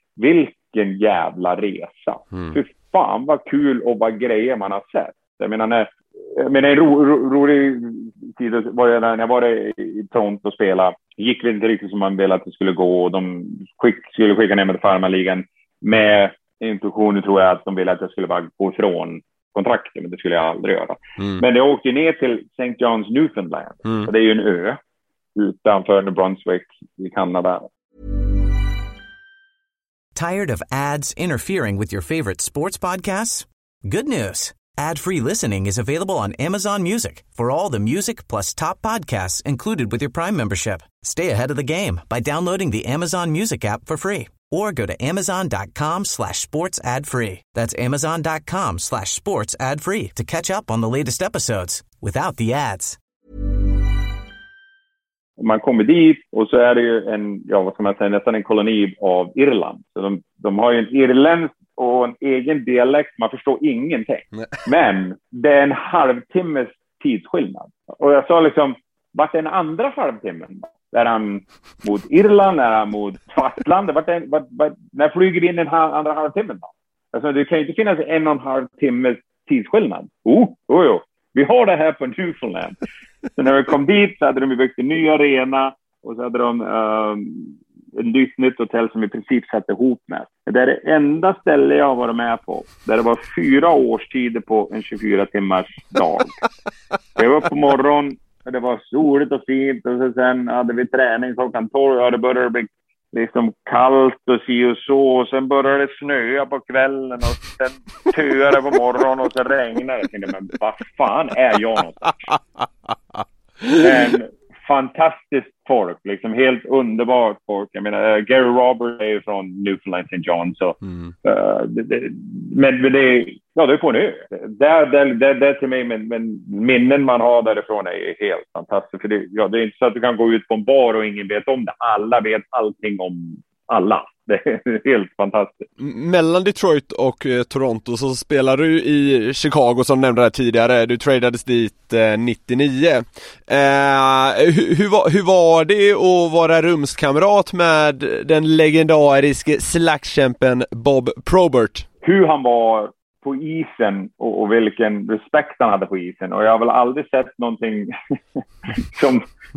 vilken jävla resa. Mm. För fan vad kul och vad grejer man har sett. Jag menar, när, jag menar en ro, ro, rolig tid var jag när jag var i Toronto och spelade. Gick det inte riktigt som man ville att det skulle gå. De skick, skulle skicka ner med farmarligan med intuitionen, tror jag att de ville att jag skulle bara gå ifrån kontraktet, men det skulle jag aldrig göra. Mm. Men jag åkte ner till Saint John's, Newfoundland. Mm. Och det är ju en ö utanför New Brunswick i Kanada. Tired of ads interfering with your favorite sports podcasts? Good news. Ad-free listening is available on Amazon Music for all the music plus top podcasts included with your Prime membership. Stay ahead of the game by downloading the Amazon Music app for free or go to amazon.com slash sports ad free. That's amazon.com slash sports ad free to catch up on the latest episodes without the ads. Man kommer dit och så är det ju en, ja vad ska man säga, nästan en koloni av Irland. Så de, de har ju en irländsk och en egen dialekt, man förstår ingenting. Nej. Men det är en halvtimmes tidsskillnad. Och jag sa liksom, vart är den andra halvtimmen? Är han mot Irland? Är han mot Svartland? Vart, vart, vart, när flyger vi in den här andra halvtimmen då? Alltså, det kan ju inte finnas en och en halv timmes tidsskillnad. Oh, oh, oh. Vi har det här på Newfoundland. Så när vi kom dit så hade de byggt en ny arena och så hade de um, ett nytt, nytt hotell som i princip satt ihop med. Det är det enda ställe jag har varit med på där det var fyra årstider på en tjugofyra timmars dag. Jag var på morgon och det var soligt och fint och så sen hade vi träning klockan tolv och det började bli liksom kallt och si och så och sen började det snöa på kvällen och sen töade på morgonen och så regnade det. Jag tänkte, men vad fan är jag någonstans? Men fantastiskt folk, liksom helt underbart folk. Jag menar, uh, Gary Roberts är ju från Newfoundland Saint John, så mm. uh, det, det, men, men det, ja, det är på nu. Där, där, där, där till mig, men, men minnen man har därifrån är helt fantastiskt. För det, ja, det är inte så att du kan gå ut på en bar och ingen vet om det. Alla vet allting om alla. Det är helt fantastiskt. Mellan Detroit och eh, Toronto så spelar du i Chicago som nämnde här tidigare. Du tradades dit eh, nittionio. Eh, hur, hur, var, hur var det att vara rumskamrat med den legendariske slagskämpen Bob Probert? Hur han var på isen och, och vilken respekt han hade på isen. Och jag har väl aldrig sett någonting som...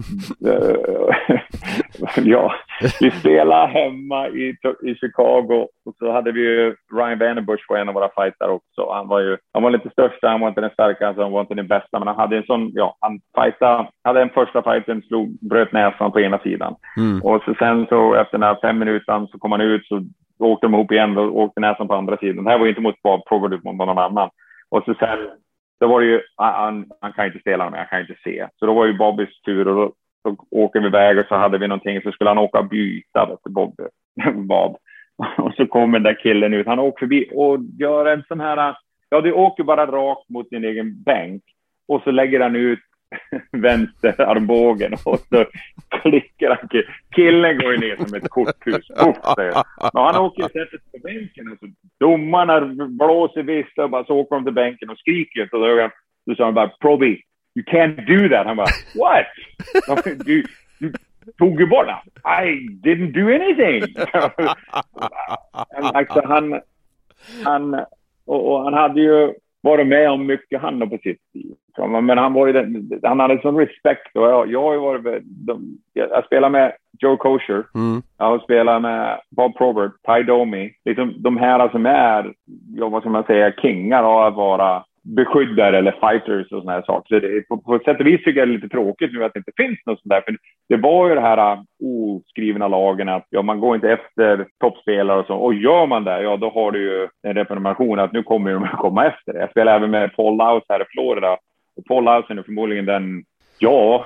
uh, ja, vi spelade hemma i, i Chicago och så hade vi ju Ryan Vandenbush var en av våra fighter också. Han var ju, han var lite största, han var inte den starkaste, han var inte den bästa, men han hade en sån, ja, han fightade, hade en första fighten, slog, bröt näsan på ena sidan. Mm. Och så sen så efter den här fem minuter så kom han ut så åkte de ihop igen och åkte näsan på andra sidan. Det här var ju inte mot Bob Probert mot någon annan. Och så sen, då var det ju, han, han kan inte spela med, han kan inte se. Så då var ju Bobbys tur och då så åker vi iväg och så hade vi någonting så skulle han åka och byta till Bob. Bob. Och så kommer den där killen ut. Han åker förbi och gör en sån här, ja, du åker bara rakt mot din egen bänk och så lägger han ut vänster armbågen och så klickar han. Killen går ju ner som ett korthus. Uff, men han åker och sätter sig på bänken och så domarna blåser visst och bara så åker de till bänken och skriker och då, då sa han bara, Proby, you can't do that. Han bara, what? Du, du tog ju bort det. I didn't do anything. alltså, han, han, och, och han hade ju varit med om mycket han på sitt liv. Men han, var ju den, han hade sån respekt. Och jag, jag har ju varit, de, jag spelar med Joe Kosher. Mm. Jag har spelat med Bob Probert, Ty Domi. Liksom de här som är, jag, vad ska man säga, kingar av att vara beskyddare eller fighters och såna här saker. Så det, på, på ett sätt och vis tycker jag det är lite tråkigt nu att det inte finns något sånt där. För det var ju det här oskrivna lagen att ja, man går inte efter toppspelare och så. Och gör man det, ja då har du ju en reformation att nu kommer de att komma efter det. Jag spelar även med Paul Laus här i Florida. Och Paul Laus är förmodligen den, ja,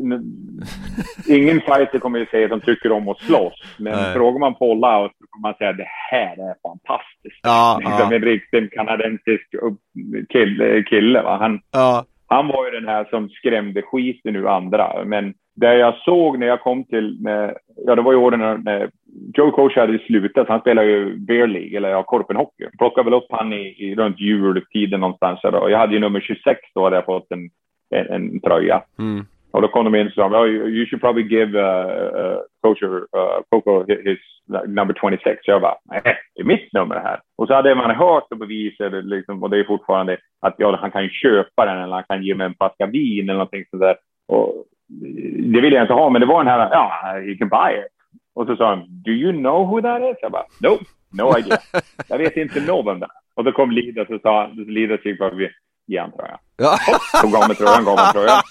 ingen fighter kommer ju säga att de tycker om att slåss. Men nej, frågar man Paul Laus så kommer man säga att det här är fantastiskt. Ja, liksom ja. En riktig kanadensisk kille, kille va? Han, ja. han var ju den här som skrämde skiten ur andra. Men det jag såg när jag kom till, med, ja det var ju åren när, när Joe Coach hade slutat. Han spelade ju Bear League, eller ja, korpenhockey. Plockade väl upp han i, i runt jultiden någonstans. Och jag hade ju nummer tjugosex då, hade jag fått en En, en tröja. Mm. Och då kom de in och sa, oh, you should probably give uh, uh, Coach uh, Coco his, his number tjugosex. Så jag bara, nej, det är mitt nummer här. Och så hade man hört och bevisat, liksom, och det är fortfarande att ja, han kan köpa den eller han kan ge mig en flaska vin eller någonting sånt där. Och det vill jag inte ha, men det var den här, ja, you can buy it. Och så sa han, do you know who that is? Jag bara, no, no idea. Jag vet inte någon där. Och då kom Lida och sa, Lida typ att vi igen, tror jag. Ja. Så gav mig tröjan, gav mig tröjan.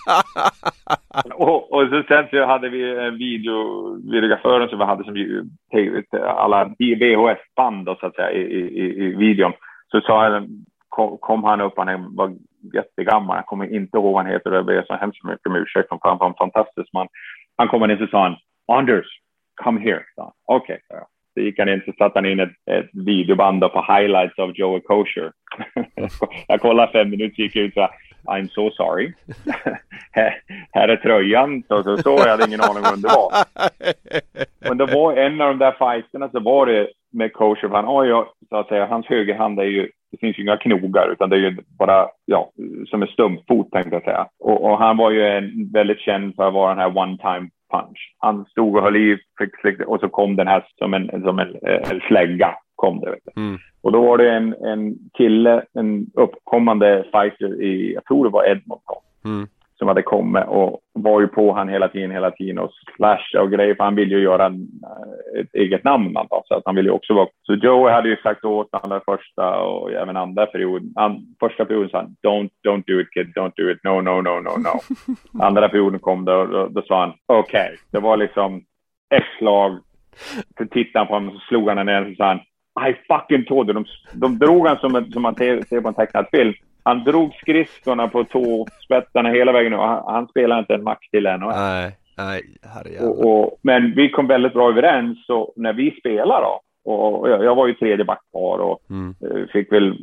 och, och så sen så hade vi en video, videografen som vi hade som alla V H S-band då, så att säga, i, i, i videon. Så sa han, kom, kom han upp, han var jättegammal, jag kommer inte ihåg vad han heter, jag ber så hemskt mycket om ursäkt, han var en fantastisk man. Han kom in och sa han, Anders, come here. Okej, okay, så så gick han in, så satt han in ett, ett videoband på highlights av Joe Kosher. Jag kollade fem minuter, gick ut och sa, I'm so sorry. här, här är tröjan. Så, så, så jag hade ingen aning om det var. Men det var en av de där fighterna, så var det med Kosher. Han, oh, ja, så att säga, hans högerhand är ju, det finns ju inga knogar, utan det är ju bara, ja, som en stumpfot tänkte jag säga. Och, och han var ju en, väldigt känd för att vara den här one-time punch. Han stod och höll i, fick slick, och så kom den här som en, som en, en slägga. Kom det, vet du. Mm. Och då var det en, en kille, en uppkommande fighter i, jag tror det var Edmonton. Mm. Som hade kommit och var ju på han hela tiden, hela tiden och slasha och grejer, för han ville ju göra en, ett eget namn, alltså, så att han ville ju också vara. Så Joey hade ju sagt åt han den första och även andra perioden. And, första perioden sa han, don't, don't do it kid, don't do it, no, no, no, no, no. Andra perioden kom då, då, då sa han, okej. Okay. Det var liksom ett slag, för tittade på honom så slog han ner och sa han, I fucking told you. De, de drog han som, som man ser på en tecknad film. Han drog skridskorna på tåspetsarna hela vägen och han, han spelar inte en match till än. Nej, nej, herrejävlar. Och, och, men vi kom väldigt bra överens så när vi spelar då. Och jag, jag var ju tredje backpar och mm. fick väl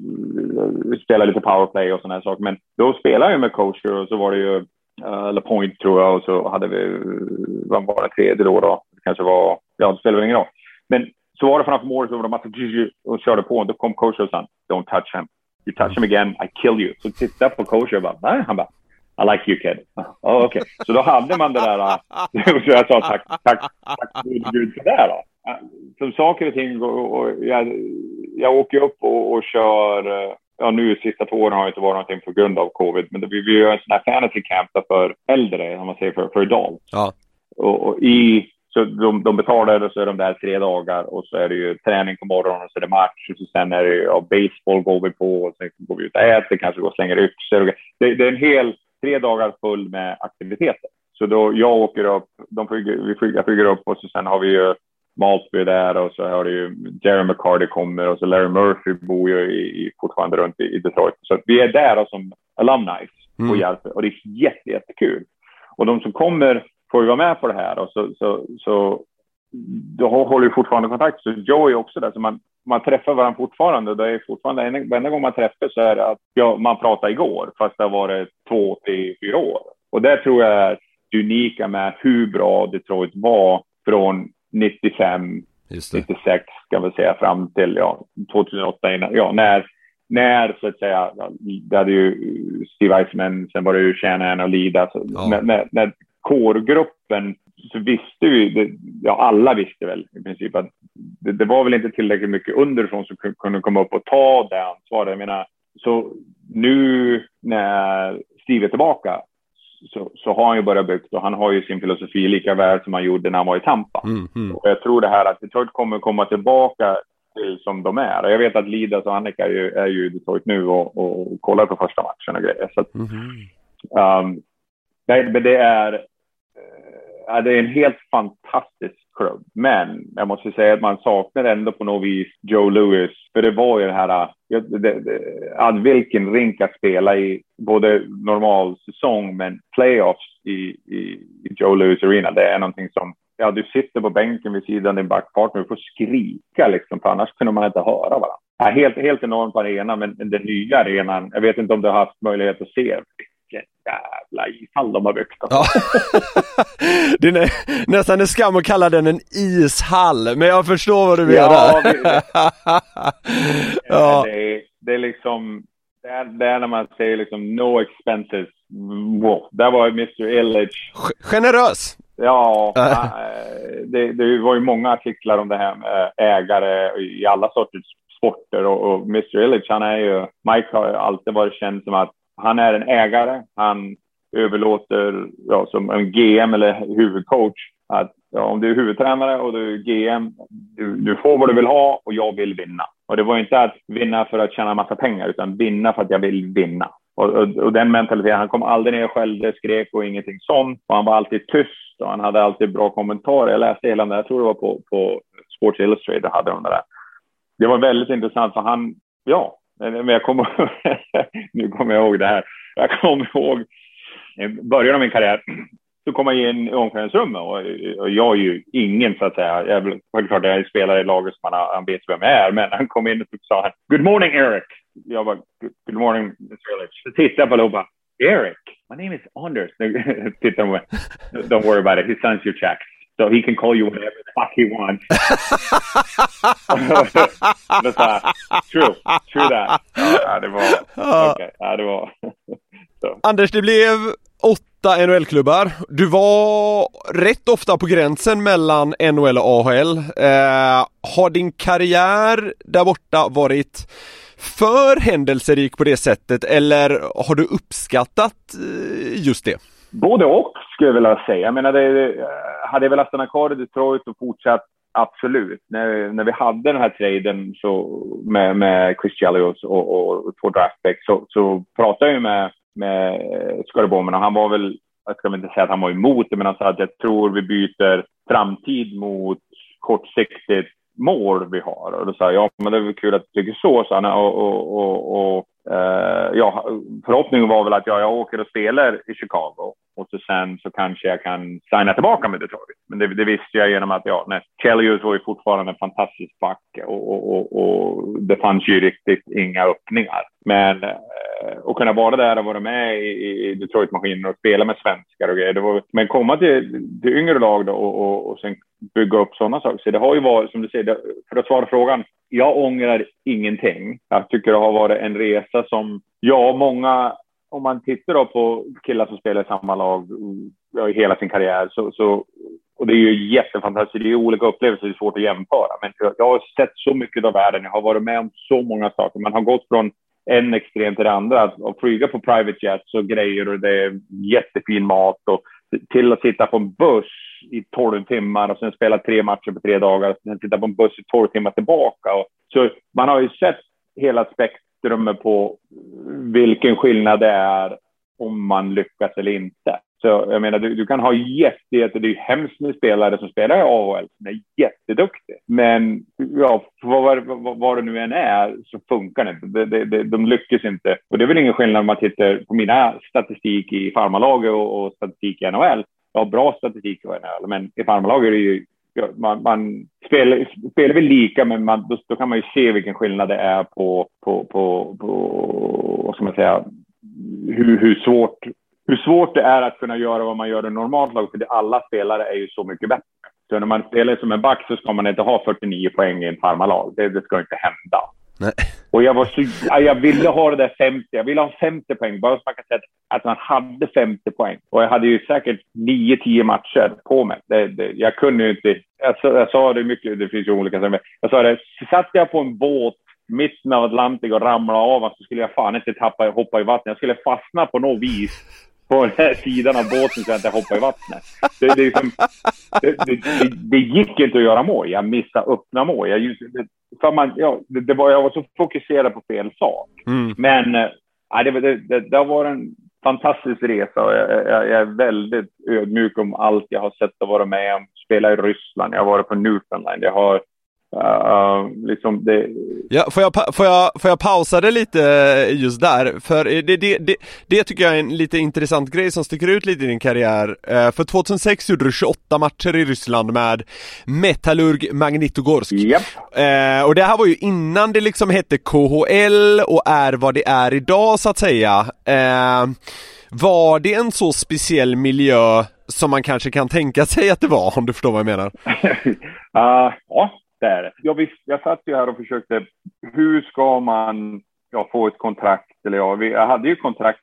spela lite powerplay och såna här saker. Men då spelade jag med Kosher och så var det ju uh, LaPointe tror jag och så hade vi, vad var det tredje då då? Det kanske var, ja det spelade ingen roll. Men så var det framför målet så var det massa och körde på och då kom Kosher och sa, don't touch him. You touch him again, I kill you. Så tittade på Kosher och bara, nej, han bara, I like you kid. Oh, okej. Okay. Så då hade man det där, så jag sa tack, tack, tack Gud för det då. Som saker och ting, och, och jag, jag åker upp och, och kör, ja nu sista två åren har det inte varit någonting på grund av covid, men det, vi, vi gör en sån här fantasy camp för äldre, om man säger för, för adults. Ja. Och, och i Så de, de betalar och så är de där tre dagar och så är det ju träning på morgonen och så är det match och så sen är det ju ja, baseball går vi på och sen går vi ut och äter, kanske går och slänger yxor. Och det, det är en hel tre dagar full med aktiviteter. Så då jag åker upp, de flyger, vi flyger, flyger upp och så sen har vi ju Maltby där och så har det ju Jerry McCarty kommer och så Larry Murphy bor ju i, i, fortfarande runt i, i Detroit. Så vi är där och som alumni och mm. hjälper och det är jätte, jättekul. Och de som kommer får ju vara med på det här och så, så, så då håller ju fortfarande kontakt. Så Joey är också där, så man, man träffar varandra fortfarande. Det är fortfarande, en, varenda gång man träffar så är det att ja, man pratade igår fast det har varit två, tre, fyra år. Och det tror jag är det unika med hur bra Detroit var från nittiofem, nittiosex ska vi säga fram till ja, tjugohundraåtta innan, ja, när när så att säga det hade ju Steve Eisman, sen var det ju Shannon och Lida så, ja. när, när, när kårgruppen så visste vi, det, ja alla visste väl i princip att det, det var väl inte tillräckligt mycket underifrån som kunde komma upp och ta det ansvaret. Jag menar, så nu när Steve är tillbaka så, så har han ju börjat byggt och han har ju sin filosofi lika väl som han gjorde när han var i Tampa. Mm, mm. Och jag tror det här att Detroit kommer komma tillbaka till som de är. Och jag vet att Lidas och Annika är ju, är ju i Detroit nu och, och kollar på första matchen och grejer. Så att, mm. um, det, det är Ja, det är en helt fantastisk klubb. Men jag måste säga att man saknar ändå på något vis Joe Louis. För det var ju det här, det, det, att vilken rink att spela i både normal säsong men playoffs i, i, i Joe Louis Arena. Det är någonting som, ja du sitter på bänken vid sidan din backpartner och får skrika liksom, för annars kunde man inte höra varandra. Ja, helt, helt enormt på arenan, men den nya arenan, jag vet inte om du har haft möjlighet att se jävla ishall de har byggt. Ja. Det är nä- nästan en skam att kalla den en ishall, men jag förstår vad du menar. Ja, det, ja. Det, är, det är liksom det är, det är när man säger liksom no expenses. Wow. Där var mister Illich generös. Ja, det, det var ju många artiklar om det här med ägare i alla sorters sporter och, och mister Illich, han är ju, Mike har alltid varit känd som att han är en ägare, han överlåter ja, som en G M eller huvudcoach att ja, om du är huvudtränare och du är G M, du, du får vad du vill ha och jag vill vinna. Och det var inte att vinna för att tjäna massa pengar utan vinna för att jag vill vinna. Och, och, och den mentaliteten, han kom aldrig ner och skällde, skrek och ingenting sånt. Och han var alltid tyst och han hade alltid bra kommentarer. Jag läste hela det, jag tror det var på, på Sports Illustrated hade de det där. Det var väldigt intressant för han, ja, men jag kommer nu kommer jag ihåg det här. Jag kommer ihåg i början av min karriär så kom jag in i omklädningsrummet och, och jag är ju ingen så att säga. Jag är självklart jag spelar i laget som man, han vet vem jag är, men han kom in och sa han, good morning Eric. Jag bara, good morning mister Illich. Så tittade jag på det och bara, Eric, my name is Anders. Tittar de don't worry about it, he sends your checks. So he can call you whatever the fuck he wants. True, true that. Ja, det var, okay. Ja, det var. Så. Anders, det blev åtta N H L-klubbar. Du var rätt ofta på gränsen mellan N H L och A H L. Eh, har din karriär där borta varit för händelserik på det sättet, eller har du uppskattat just det? Både och skulle jag vilja säga. Jag menar, det, hade jag velat stanna kvar i Detroit och fortsatt, absolut. När, när vi hade den här traden så, med, med Chris Chelios och, och, och två draftbacks så, så pratade jag med, med Scottie Bowman, och han var väl, jag ska inte säga att han var emot det, men han sa att jag tror vi byter framtid mot kortsiktigt mål vi har. Och då sa jag, ja, men det är väl kul att du tycker så, så han, och, och, och, och uh, ja, förhoppningen var väl att ja, jag åker och spelar i Chicago och så sen så kanske jag kan signa tillbaka med Detroit. Men det, det visste jag genom att ja, nej, Chelios var ju fortfarande en fantastisk back och, och, och, och det fanns ju riktigt inga öppningar. Men uh, att kunna vara där och vara med i, i Detroit-maskinen och spela med svenskar och grejer. Det var, men komma till, till yngre lag då och, och, och sen bygga upp sådana saker. Så det har ju varit, som du säger, för att svara frågan, jag ångrar ingenting. Jag tycker det har varit en resa som, ja, många, om man tittar då på killar som spelar i samma lag ja, i hela sin karriär, så, så, och det är ju jättefantastiskt, det är olika upplevelser, det är svårt att jämföra. Men jag har sett så mycket av världen, jag har varit med om så många saker. Man har gått från en extrem till det andra, att, att flyga på private jets och grejer, och det är jättefin mat, och till att sitta på en buss i tolv timmar och sen spela tre matcher på tre dagar och sen sitta på en buss i tolv timmar tillbaka. Och, så man har ju sett hela spektrumet på vilken skillnad det är om man lyckas eller inte. Så jag menar, du, du kan ha jätte, jätte, det är ju hemskt med spelare som spelar i A H L som är jätteduktiga. Men ja, vad, vad, vad det nu än är så funkar det inte. De, de, de, de lyckas inte. Och det är väl ingen skillnad om man tittar på mina statistik i farmalaget och, och statistik i N H L. Jag har bra statistik i N H L, men i farmalaget är det ju, man, man spelar, spelar väl lika, men man, då, då kan man ju se vilken skillnad det är på, på, på, på vad ska man säga, hur, hur svårt hur svårt det är att kunna göra vad man gör i normalt lag, för det, alla spelare är ju så mycket bättre. Så när man spelar som en back så ska man inte ha fyrtionio poäng i en farmalag. Det, det ska inte hända. Nej. Och jag var så, jag ville ha det där femtio. Jag ville ha femtio poäng. Bara så man kan säga att man hade femtio poäng. Och jag hade ju säkert nio tio matcher på mig. Det, det, jag kunde ju inte, jag, jag sa det mycket, det finns ju olika saker. Jag sa det, satt jag på en båt mitten av Atlantik och ramlade av, så skulle jag fan inte tappa, hoppa i vattnet. Jag skulle fastna på något vis på den här sidan av båten så att jag hoppar i vattnet. Det, det, liksom, det, det, det, det gick inte att göra mål. Jag missade öppna mål. Jag, det, för man, ja, det, det var, jag var så fokuserad på fel sak. Mm. Men äh, det, det, det, det var en fantastisk resa. Och jag, jag, jag är väldigt ödmjuk om allt jag har sett och varit med om. Spela i Ryssland. Jag har varit på Newfoundland. Jag har Uh, liksom det... Ja, får jag, får, jag, får jag pausa det lite just där, för det, det, det, det tycker jag är en lite intressant grej som sticker ut lite i din karriär. uh, För tjugohundrasex gjorde du tjugoåtta matcher i Ryssland med Metallurg Magnitogorsk. Yep. uh, Och det här var ju innan det liksom hette K H L och är vad det är idag så att säga. uh, Var det en så speciell miljö som man kanske kan tänka sig att det var, om du förstår vad jag menar? uh, Ja, där. Jag, visst, jag satt ju här och försökte, hur ska man ja, få ett kontrakt? Eller ja, vi, jag hade ju kontrakt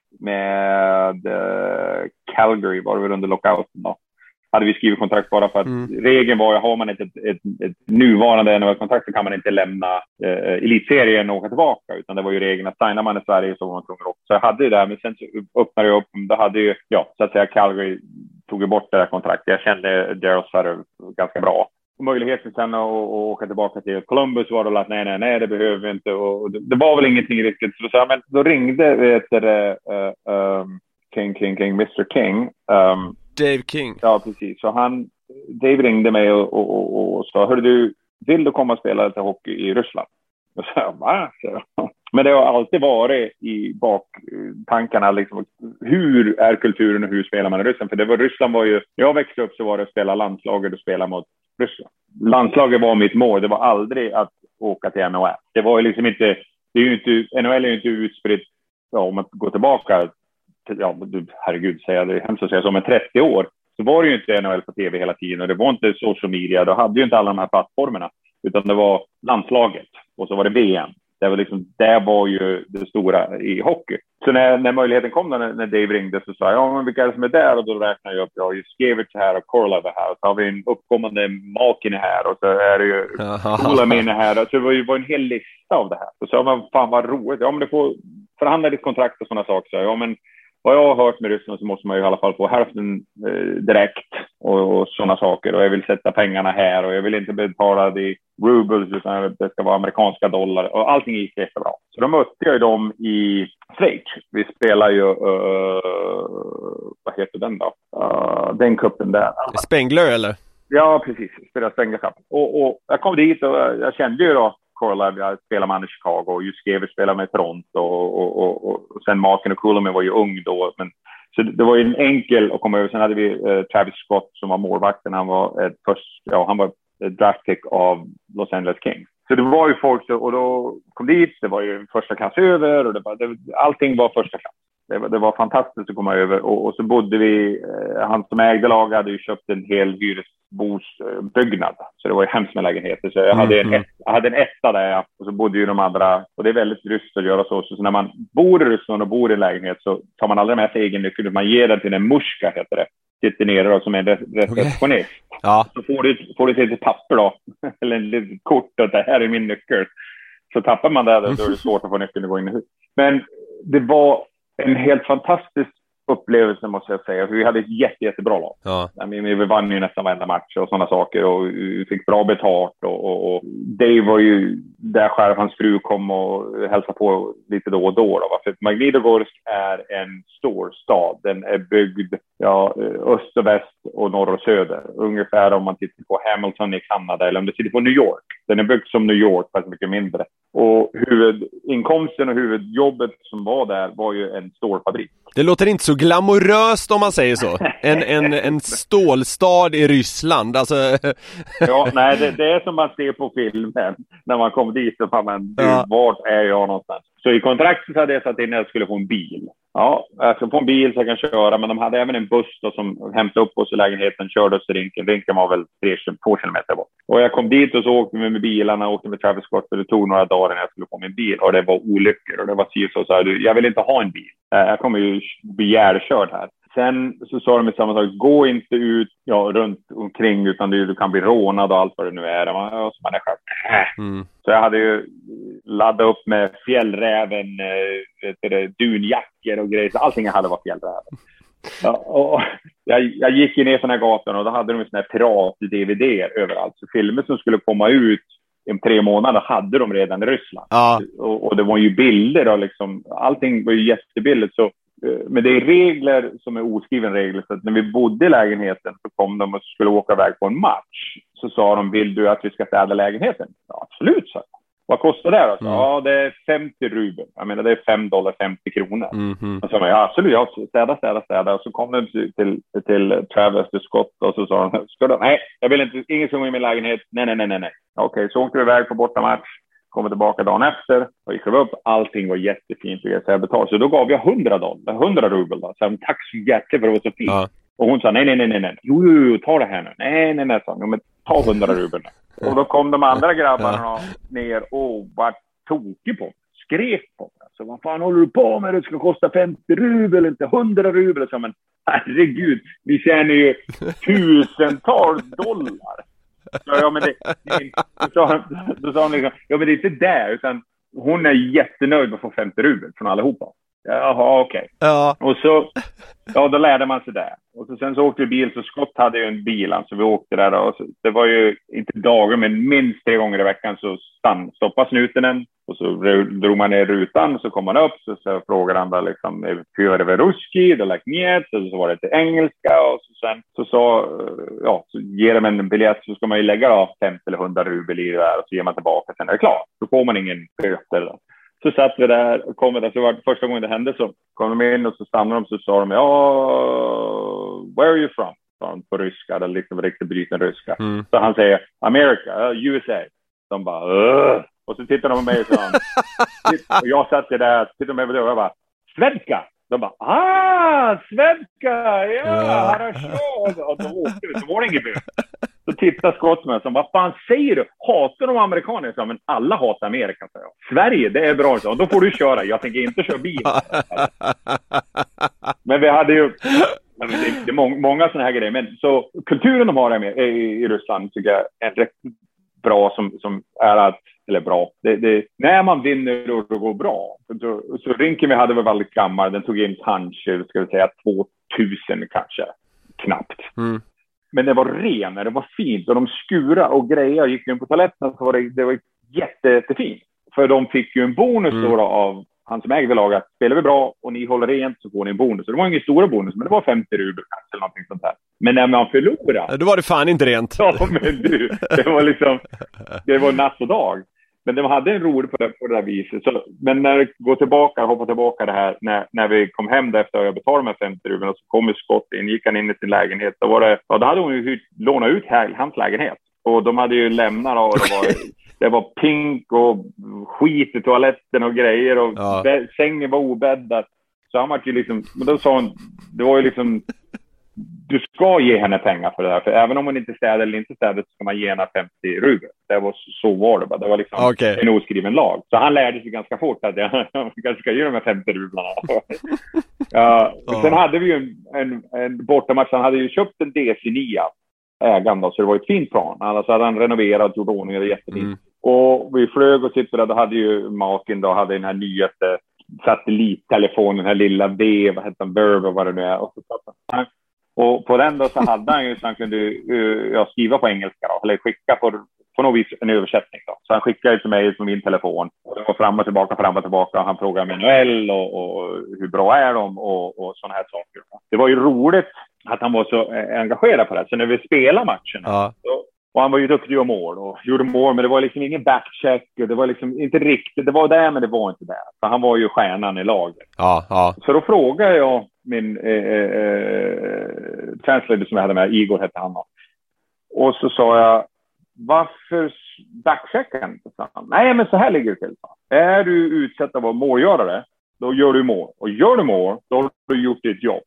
med uh, Calgary, var det under lockouten då. Hade vi skrivit kontrakt bara för att mm. regeln var, har man ett, ett, ett, ett nuvarande N H L-kontrakt så kan man inte lämna uh, elitserien och åka tillbaka, utan det var ju regeln att signar man i Sverige så var man tvungen också. Så jag hade ju det, men sen så öppnade jag upp, då hade ju, ja, så att säga Calgary tog ju bort det där kontraktet. Jag kände Daryl Sutter ganska bra. Möjligheten sen att, att åka tillbaka till Columbus var då att nej, nej, nej, det behöver vi inte. Och det, det var väl ingenting riktigt. Så, så, men då ringde vet du, uh, um, King, King, King, mister King. Um, Dave King. Ja, precis. Så han, Dave ringde mig och, och, och, och sa, hörru du, vill du komma och spela lite hockey i Ryssland? Och så jag, va? Men det har alltid varit i baktankarna liksom, hur är kulturen och hur spelar man i Ryssland? För det var, Ryssland var ju, när jag växte upp så var det att spela landslaget och spela mot Ryssland. Landslaget var mitt mål, det var aldrig att åka till N H L. Det var ju liksom inte, det är ju inte, N H L är ju inte utspritt, ja, om man går tillbaka till, ja, herregud, säger det hemskt att säga, som en trettio år, så var det ju inte N H L på tv hela tiden och det var inte social media, då hade ju inte alla de här plattformarna, utan det var landslaget och så var det V M. Det var liksom, det var ju det stora i hockey. Så när, när möjligheten kom, när, när Dave ringde, så sa jag, ja men vilka är det som är där? Och då räknade jag upp, ja, Juskevich här och Korolev här. Och så har vi en uppkommande Malkin här. Och så är det ju Kulamin här. Så det var ju var en hel lista av det här. Och så sa man, fan vad roligt. Ja men det får förhandla ditt kontrakt och sådana saker. Så, ja men vad jag har hört med Ryssland så måste man ju i alla fall få hälften eh, direkt och, och sådana saker. Och jag vill sätta pengarna här och jag vill inte betala det rubles utan det ska vara amerikanska dollar. Och allting gick jättebra. Så då mötte jag dem i Schweiz. Vi spelar ju, uh, vad heter den då? Uh, den kuppen där. Spengler eller? Ja, precis. Spelar Spengler Cup. Och, och jag kom dit och jag kände ju då Korolev, jag spelade med i Chicago och Juskevich spelade med Toronto och, och, och, och sen Malkin och Kulamin var ju ung då. Men, så det var ju en enkel att komma över. Sen hade vi uh, Travis Scott som var målvakten. Han var ett först, ja, han var ett draft pick av Los Angeles Kings. Så det var ju folk, och då kom dit, det var ju första klass över och det var, det, allting var första klass. Det var, det var fantastiskt att komma över och, och så bodde vi, eh, han som ägde laget hade ju köpt en hel hyresbodsbyggnad. Så det var ju hemskt med lägenheter. Så jag mm-hmm. hade, en ett, jag hade en etta där och så bodde ju de andra, och det är väldigt ryskt att göra så. Så när man bor i Ryssland och bor i en lägenhet så tar man aldrig med sig egen nyckel, man ger den till en muska heter det. Sitter nere då, som en receptionist. Okay. Ja. Så får du, får du ett litet papper då, eller ett litet kort att det här är min nyckel. Så tappar man det, då är det svårt att få nyckeln att gå in i huset. Men det var en helt fantastisk upplevelse måste jag säga. För vi hade ett jätte, jättebra lag. Ja. I mean, vi vann ju nästan varenda match och sådana saker. Och vi fick bra betalt. Och, och, och Dave var ju där själv. Hans fru kom och hälsade på lite då och då. då. För Magnitogorsk är en stor stad. Den är byggd ja, öst och väst och norr och söder. Ungefär om man tittar på Hamilton i Kanada eller om du tittar på New York. Den är byggd som New York fast mycket mindre. Och huvudinkomsten och huvudjobbet som var där var ju en stor fabrik. Det låter inte så glamoröst om man säger så. En, en, en stålstad i Ryssland. Alltså... ja, nej, det, det är som man ser på filmen. När man kom dit och fan, men du, ja. Vart är jag någonstans? Så i kontraktet hade jag satt in att jag skulle få en bil. Ja, jag ska få en bil så jag kan köra. Men de hade även en buss då, som hämtade upp oss i lägenheten, körde oss till rinken. Rinken var väl tre, två kilometer bort. Och jag kom dit och så åkte vi med bilarna, åkte med Travis Scott. Och det tog några dagar innan jag skulle få min bil. Och det var olyckor. Och det var så så här, jag vill inte ha en bil. Jag kommer ju bli järkörd här. Sen så sa de i samma sak, gå inte ut ja, runt omkring utan du, du kan bli rånad och allt vad det nu är. Man, ja, så man är själv. Mm. Så jag hade ju laddat upp med fjällräven, äh, dunjackor och grejer. Så allting jag hade var fjällräven. Ja, och jag, jag gick in i såna här gatan och då hade de en sån här pirat-D V D överallt. Så filmer som skulle komma ut om tre månader hade de redan i Ryssland. Ja. Och, och det var ju bilder och liksom, allting var ju jättebilligt. Så, men det är regler som är oskriven regler. Så att när vi bodde i lägenheten så kom de och skulle åka iväg på en match. Så sa de, vill du att vi ska städa lägenheten? Ja, absolut, så. Vad kostar det då? Mm. Ja, det är femtio rubel. Jag menar, det är fem dollar femtio kronor. Mm-hmm. Och så sa man, ja, absolut, ja, städa, städa, städa. Och så kom de till, till Travis till Scott och så sa de, ska du, nej, jag vill inte, ingen som går i min lägenhet. Nej, nej, nej, nej, nej. Okej, så åkte vi iväg på bortamatch. Kommer tillbaka dagen efter och gick upp. Allting var jättefint. Jag betalade. Så då gav jag hundra dollar, hundra rubel. Då. Så tack så jättemycket för att det var så fint. Ja. Och hon sa, nej, nej, nej, nej, nej. Jo, jo, jo, ta det här nu. Nej, nej, nej, sa hon. Men ta hundra rubel nu. Och då kom de andra grabbarna ja. ner och var tokig på mig. Skrek på mig. Så vad fan håller du på med? Det ska kosta femtio rubel, inte hundra rubel. Så men herregud, vi tjänar ju tusentals dollar. Ja, ja, men det, det, då sa, då sa hon liksom, ja men det är inte där utan hon är jättenöjd med att få femtio rubel från allihopa. Jaha, okej. Okay. Ja. Och så, ja då lärde man sig där. Och så, sen så åkte vi bil, så Scott hade ju en bil, så vi åkte där och så, det var ju inte dagar men minst tre gånger i veckan så stann, stoppade snuten den och så drog man ner rutan och så kom man upp så, så frågade han där liksom, hur är det med ruski? Det lagt njet, och så var det till engelska och så, sen så sa, ja, så ger de en biljett så ska man ju lägga då femtio eller hundra rubel i det där och så ger man tillbaka, sen är det klart. Så får man ingen böter då. Så satt vi där och kom där, så var det första gången det hände så kom de in och så stannade de så sa de, ja, where are you from? Sa de på ryska, eller liksom riktigt bryten ryska. Mm. Så han säger, America, uh, U S A. De bara, Ugh. Och så tittar de på mig och sa, och jag satt där, tittade på mig och jag bara, svenska! De bara, ah, svenska, ja, här är så. Och då åkte vi, så var det inget bud. Så tittar skottsmännen som, vad fan säger du? Hatar de amerikaner? Så, men alla hatar Amerika, så jag. Sverige, det är bra, så då får du köra. Jag tänker inte köra bil. Men vi hade ju... Det är, det är många, många sådana här grejer. Men så kulturen de har här med, i, i Ryssland tycker jag är rätt bra som, som är att, eller bra, det, det, när man vinner och det går bra. Så, så Rinken vi hade var väldigt gammal, den tog in kanske, ska vi säga tvåtusen kanske, knappt. Mm. Men det var ren, det var fint och de skura och grejer, gick in på toaletten så var det, det var jätte, jättefint. För de fick ju en bonus mm. då av han som ägde laget, spelar vi bra och ni håller rent så får ni en bonus. Så det var ingen stora bonus, men det var femtio rubel eller någonting sånt där. Men när man förlorade... Då var det fan inte rent. Ja, men du, det var liksom... Det var natt och dag. Men de hade en rolig på det, på det där viset. Så, men när det går tillbaka, hoppar tillbaka det här, när, när vi kom hem där efter att jag betalade med femtio rubel och så kom Scott in, gick han in i sin lägenhet. Då, var det, ja, då hade hon ju lånat ut här, hans lägenhet. Och de hade ju lämnat och det var... Det var pink och skit i toaletten och grejer och ja. bä- sängen var obäddad. Så han var ju liksom, men då sa hon, det var ju liksom, du ska ge henne pengar för det där. För även om hon inte städade eller inte städade så ska man ge henne femtio rubel. Det var så var det bara. Det var liksom okay. en oskriven lag. Så han lärde sig ganska fort att jag kanske ska ge de här femtio rublarna. Ja, oh. Sen hade vi ju en, en, en bortamatch. Han hade ju köpt en D C nio ägaren då, så det var ett fint plan. Alltså hade han renoverat och gjort ordning, det jättefint. Mm. Och vi flög och sitter där, då hade ju maken då, hade den här nyaste satellittelefonen, den här lilla V, vad heter den, Verb och vad det nu är. Och, så satt och på den då så hade han ju, så han kunde uh, ja, skriva på engelska då, eller skicka på, på något vis en översättning då. Så han skickade till mig på min telefon. Och det var fram och tillbaka, fram och tillbaka. Och han frågade Manuel och, och hur bra är de och, och sådana här saker. Det var ju roligt att han var så engagerad på det. Så när vi spelade matchen ja. så, och han var ju duktig och mål och gjorde mål, men det var liksom ingen backcheck och det var liksom inte riktigt, det var där men det var inte där. För han var ju stjärnan i laget. Ja, ja. Så då frågade jag min eh, eh, translator som jag hade med, Igor hette han. Och så sa jag, varför backchecken? Nej, men så här ligger det till. Är du utsatt av att målgörare, då gör du mål. Och gör du mål, då har du gjort ditt jobb.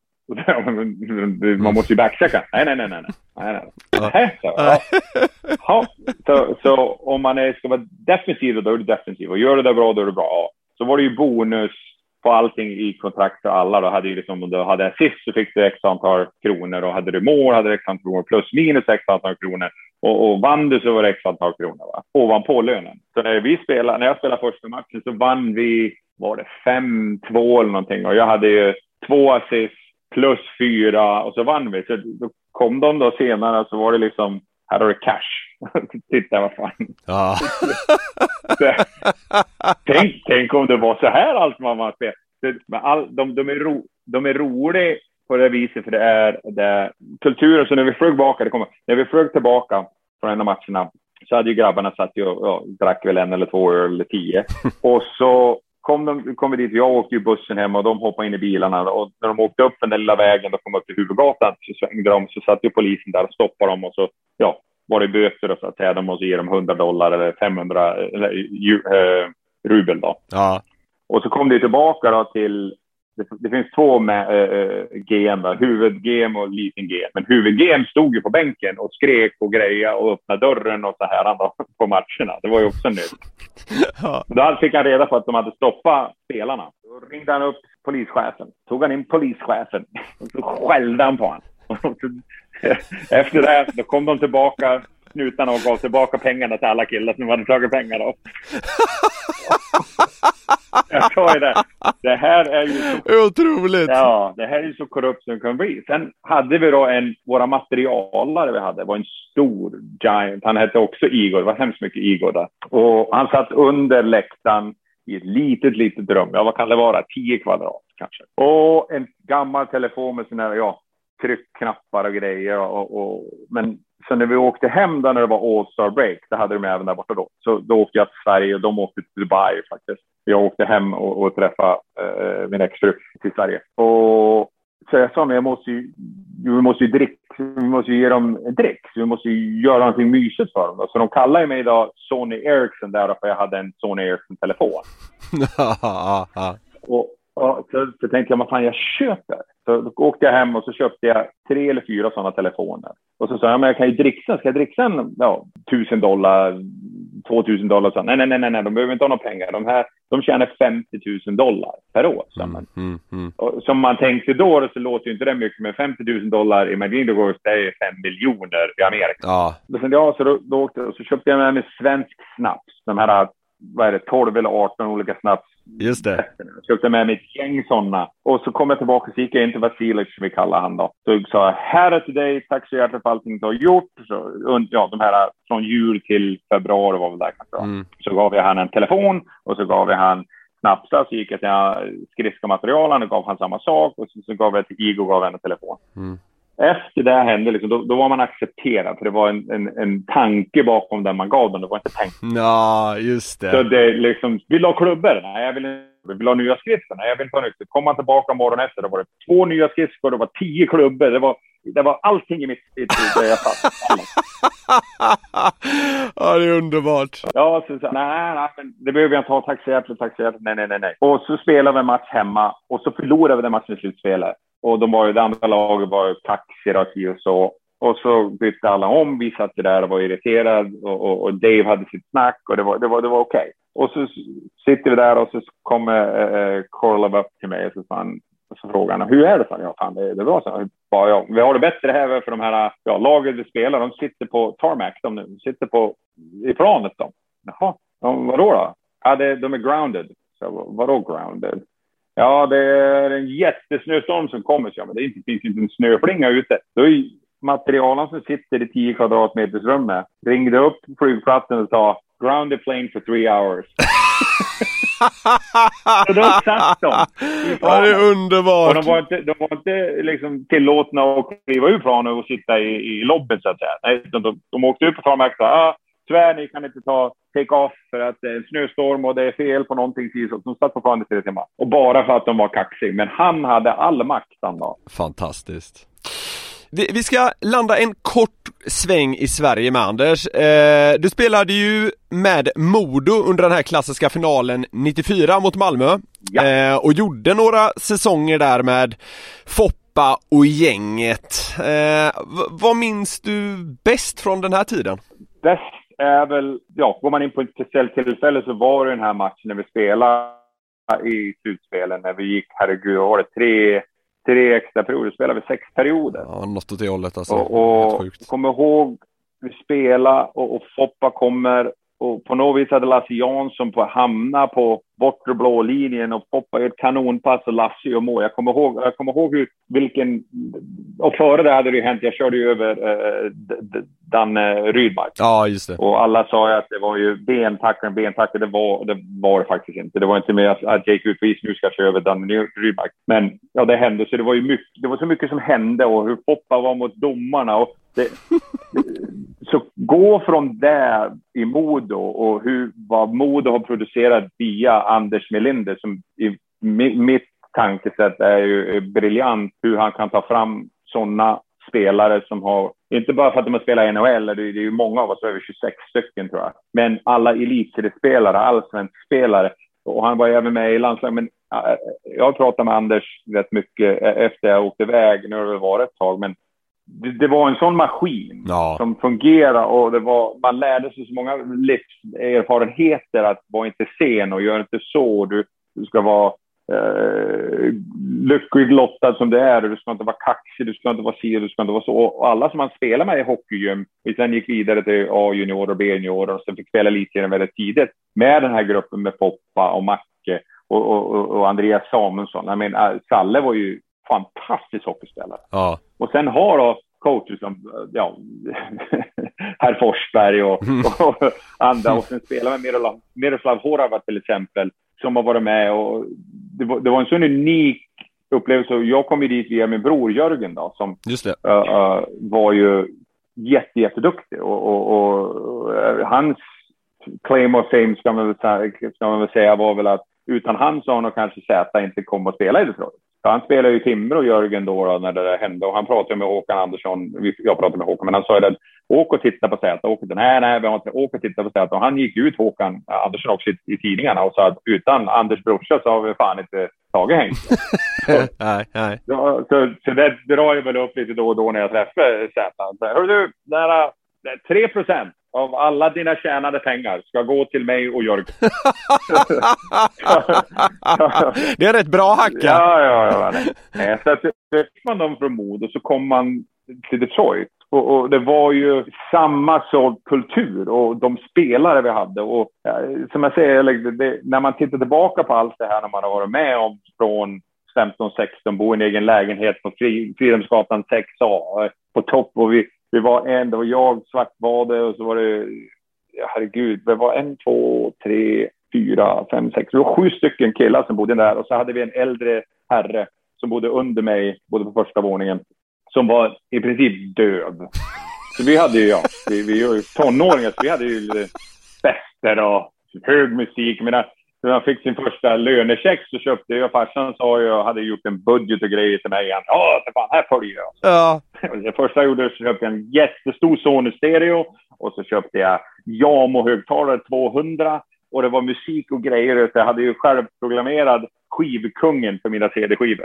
Man måste ju backchecka. Nej, nej, nej, nej. nej, nej. Ja. Så, ja. Ja. Så, så om man är, ska vara defensiv, då är du defensiv. Och gör du det bra, då är det bra. Ja. Så var det ju bonus på allting i kontrakt för alla. Då hade ju liksom, om du hade assist så fick du x antal kronor. Och hade du mål hade du x antal kronor. Plus minus x antal kronor. Och, och vann du så var det x antal kronor. Va? Ovanpå lönen. Så när vi spelade, när jag spelade första matchen så vann vi, var det fem två eller någonting. Och jag hade ju två assist. Plus fyra och så vann vi. Så då kom de då senare så var det liksom, här har du cash. Titta vad fan. Ja. tänk, tänk om det var så här allt man var spelar. All, de, de, är ro, de är roliga på det viset för det är, det är kulturen. Så när vi flög tillbaka, det kommer, när vi flög tillbaka från en av matcherna så hade ju grabbarna satt ju och ja, drack väl en eller två öl eller tio. Och så kom de kom vi dit, jag åkte ju bussen hem och de hoppade in i bilarna och när de åkte upp den där lilla vägen och kom upp till huvudgatan så svängde de, så satt ju polisen där och stoppade dem och så ja, var det böter och så att säga, de måste ge dem hundra dollar eller femhundra eller, uh, rubel då. Ja. Och så kom det tillbaka då till det, det finns två med uh, G M, huvud-G M och liten-G M. Men huvud-G M stod ju på bänken och skrek och grejer och öppnade dörren och så här då, på matcherna. Det var ju också nytt. Ja. Då fick han reda på att de hade stoppat spelarna. Då ringde han upp polischefen. Tog han in polischefen. Och så skällde han på honom. Efter det då kom de tillbaka knutarna och gav tillbaka pengarna till alla killar som hade tagit pengar då. Jag sa ju det. Det här är ju så... Otroligt. Ja, det här är ju så korrupt som det kan bli. Sen hade vi då en, våra materialare vi hade, var en stor giant. Han hette också Igor, det var hemskt mycket Igor där. Och han satt under läktaren i ett litet, litet rum. Ja, vad kan det vara? tio kvadrat kanske. Och en gammal telefon med såna här, ja, tryckknappar och grejer. Och, och, men så när vi åkte hem där när det var All-Star Break, det hade de även där borta då. Så då åkte jag till Sverige och de åkte till Dubai faktiskt. Jag åkte hem och, och träffade uh, min exfru till Sverige. Och så jag sa, men jag måste ju, vi måste ju dricka, vi måste ju ge dem en drick. Så vi måste ju göra någonting mysigt för dem. Då. Så de kallar mig idag Sony Ericsson där för jag hade en Sony Ericsson-telefon. och, och så, så tänkte jag, vad fan jag köper. Så då åkte jag hem och så köpte jag tre eller fyra sådana telefoner. Och så sa jag, men jag kan ju dricksa. Ska jag dricksa en ja, tusen dollar, tvåtusen dollar? Så, nej, nej, nej, nej, de behöver inte ha några pengar. De här, de tjänar femtio tusen dollar per år. Så mm, mm, mm. Och som man tänkte då, så låter ju inte det mycket. Men femtio tusen dollar i Magneto det är fem miljoner i Amerika. Ja. Så, ja, så då, då åkte, och så köpte jag med mig svensk snaps. De här, vad är det, tolv eller arton olika snaps. Just det. Jag köpte med mig ett gäng sådana. Och så kom jag tillbaka och så gick jag in till Vasilic, som vi kallar han då. Så jag sa, här är till dig, tack så hjärtligt för allting du har gjort. Så, ja, de här från jul till februari var väl där kanske. Mm. Så gav jag han en telefon och så gav jag han snapsar. Så gick jag till skridskomaterialen och gav han samma sak. Och så, så gav jag till Igo och gav han en telefon. Mm. Efter det hände, liksom, då, då var man accepterad. För det var en, en, en tanke bakom den man gav dem. Det var inte tänkt. Ja, just det. Så det liksom, vill du ha klubbor? Nej, jag vill, vill ha nya skridskor? Nej, jag vill ta nytt. Kom man tillbaka morgonen efter, då var det två nya skridskor, det var tio klubbor. Det var, det var allting i mitt liv. Jag fatt. Ja, det är underbart. Ja, så, så nej, nej, men det behöver jag inte ha. Tack så hjärtligt, tack så hjärtligt. Nej, nej, nej, nej. Och så spelade vi en match hemma. Och så förlorade vi den matchen i slutspelet. Och de var ju, det andra laget var ju kaxiga och så. Och så bytte alla om. Vi satt där och var irriterad. Och, och, och Dave hade sitt snack. Och det var, det var, det var okej. Okay. Och så sitter vi där och så kommer äh, Korlov upp till mig. Och så, fan, och så frågar han, hur är det? Fan, ja, fan, det, det är bra. Så, bara, ja, vi har det bättre här för de här ja, laget vi spelar. De sitter på tarmac. De, de sitter på i planet. De. Jaha, de, vadå då? Ja, det, de är grounded. Så, vadå grounded? Ja, det är en jättesnöstorm som kommer. Så, ja, men det inte, finns inte en snöflinga ute. Då är materialen som sitter i tio kvadratmeters rummet ringde upp flygplatsen och sa grounded plane for three hours. Så då satt de. Ja, det är underbart. Och de var inte, de var inte liksom tillåtna att kliva ur planen och sitta i, i lobbet så att säga. Nej, de, de, de åkte upp på tarmac och sa, ah, tyvärr, ni kan inte ta take-off för att det är en snöstorm och det är fel på någonting. Så de satt på planen i tre timmar. Och bara för att de var kaxig. Men han hade all makt han då. Fantastiskt. Vi, vi ska landa en kort sväng i Sverige med Anders. Eh, du spelade ju med Modo under den här klassiska finalen nittiofyra mot Malmö. Ja. Eh, och gjorde några säsonger där med Foppa och gänget. Eh, v- vad minns du bäst från den här tiden? Bäst är väl, ja, går man in på ett speciellt tillfälle så var det den här matchen när vi spelade i slutspelen. När vi gick, herregud, var det tre... tre extra perioder, spelade vi sex perioder. Ja, något åt det hållet alltså. Och, och kommer ihåg, vi spelade och, och Foppa kommer och på något vis hade Lasse Jansson på hamna på bortre blå linjen och Foppa ett kanonpass och Lasse och mål. Jag kommer ihåg, jag kommer ihåg hur, vilken, och före det hade det ju hänt, jag körde ju över uh, Danne Rydmark. Ja, just det. Och alla sa ju att det var ju bentackaren, bentackaren, det var, det var det faktiskt inte. Det var inte med att, att jag gick ut vis, nu ska jag köra över Danne Rydmark. Men ja, det hände, så det var ju mycket, det var så mycket som hände och hur Foppa var mot domarna och det, så gå från där i Modo och hur, vad Modo har producerat via Anders Melinder som i mitt tankesätt är ju briljant, hur han kan ta fram sådana spelare som har, inte bara för att de har spelat i N H L, det är ju många av oss, över tjugosex stycken tror jag, men alla elitspelare, allsvensk spelare, och han var även med i landslaget. Men jag pratade med Anders rätt mycket efter jag åkte iväg, nu har det varit ett tag, men det, det var en sån maskin ja. Som fungerar och det var, man lärde sig så många livserfarenheter att vara inte sen och gör inte så, du, du ska vara eh, lycklig lottad som det är, du ska inte vara kaxig, du ska inte vara si, du ska inte vara så, och alla som man spelar med i hockeygym, vi sen gick vidare till A-junior och B-junior och sen fick spela lite väldigt tidigt med den här gruppen med Poppa och Macke och, och, och Andreas Samuelsson. Jag menar, Salle var ju fantastisk hockeyspelare. Ja. Och sen har då coacher som ja, herr Forsberg och, mm. och andra och sen spelar med Miroslav, Miroslav Horava till exempel som har varit med och det var, det var en sån unik upplevelse. Jag kom ju dit via min bror Jörgen då som Just det. Uh, uh, var ju jätte, jätteduktig och, och, och uh, hans claim of fame ska man, väl, ska man väl säga var väl att utan han så har nog kanske Zäta inte kom att spela i Detroit. Han spelade ju Timrå och Jörgen då, då när det hände och han pratade med Håkan Andersson, jag pratade med Håkan, men han sa ju att åk och titta på Zäta, åk och, nej nej, vi har inte åk och titta på Zäta och han gick ut Håkan Andersson också i, i tidningarna och sa att utan Anders brorsa så har vi fan inte Tage Henke. nej, nej. Så, så, så det drar jag väl upp lite då och då när jag träffar Zätan. Hör du, nära tre procent av alla dina tjänade pengar ska gå till mig och Jörgen. Det är rätt bra hacka. Ja, ja, ja. Så att det man dem från Mod och så kom man till Detroit. Och, och det var ju samma sorts kultur och de spelare vi hade. Och ja, som jag säger, det, det, när man tittar tillbaka på allt det här när man har varit med om från femton sexton, bo i en egen lägenhet på Fri, Fridhemsgatan sex A på topp. Och vi, vi var en, det var jag, Svartbade och så var det, ja, herregud, det var en, två, tre, fyra, fem, sex. Vi var sju stycken killar som bodde där och så hade vi en äldre herre som bodde under mig, bodde på första våningen, som var i princip död. Så vi hade ju, ja, vi, vi är ju tonåringar, så vi hade ju fester och hög musik. Men när han fick sin första lönecheck så köpte jag, farsan sa jag hade gjort en budget och grejer till mig. Ja, för fan, här följer jag. Ja. Det första jag gjorde så köpte jag en jättestor Sony stereo och så köpte jag Jamo-högtalare tvåhundra och det var musik och grejer. Jag hade ju själv programmerad skivkungen för mina C D-skivor.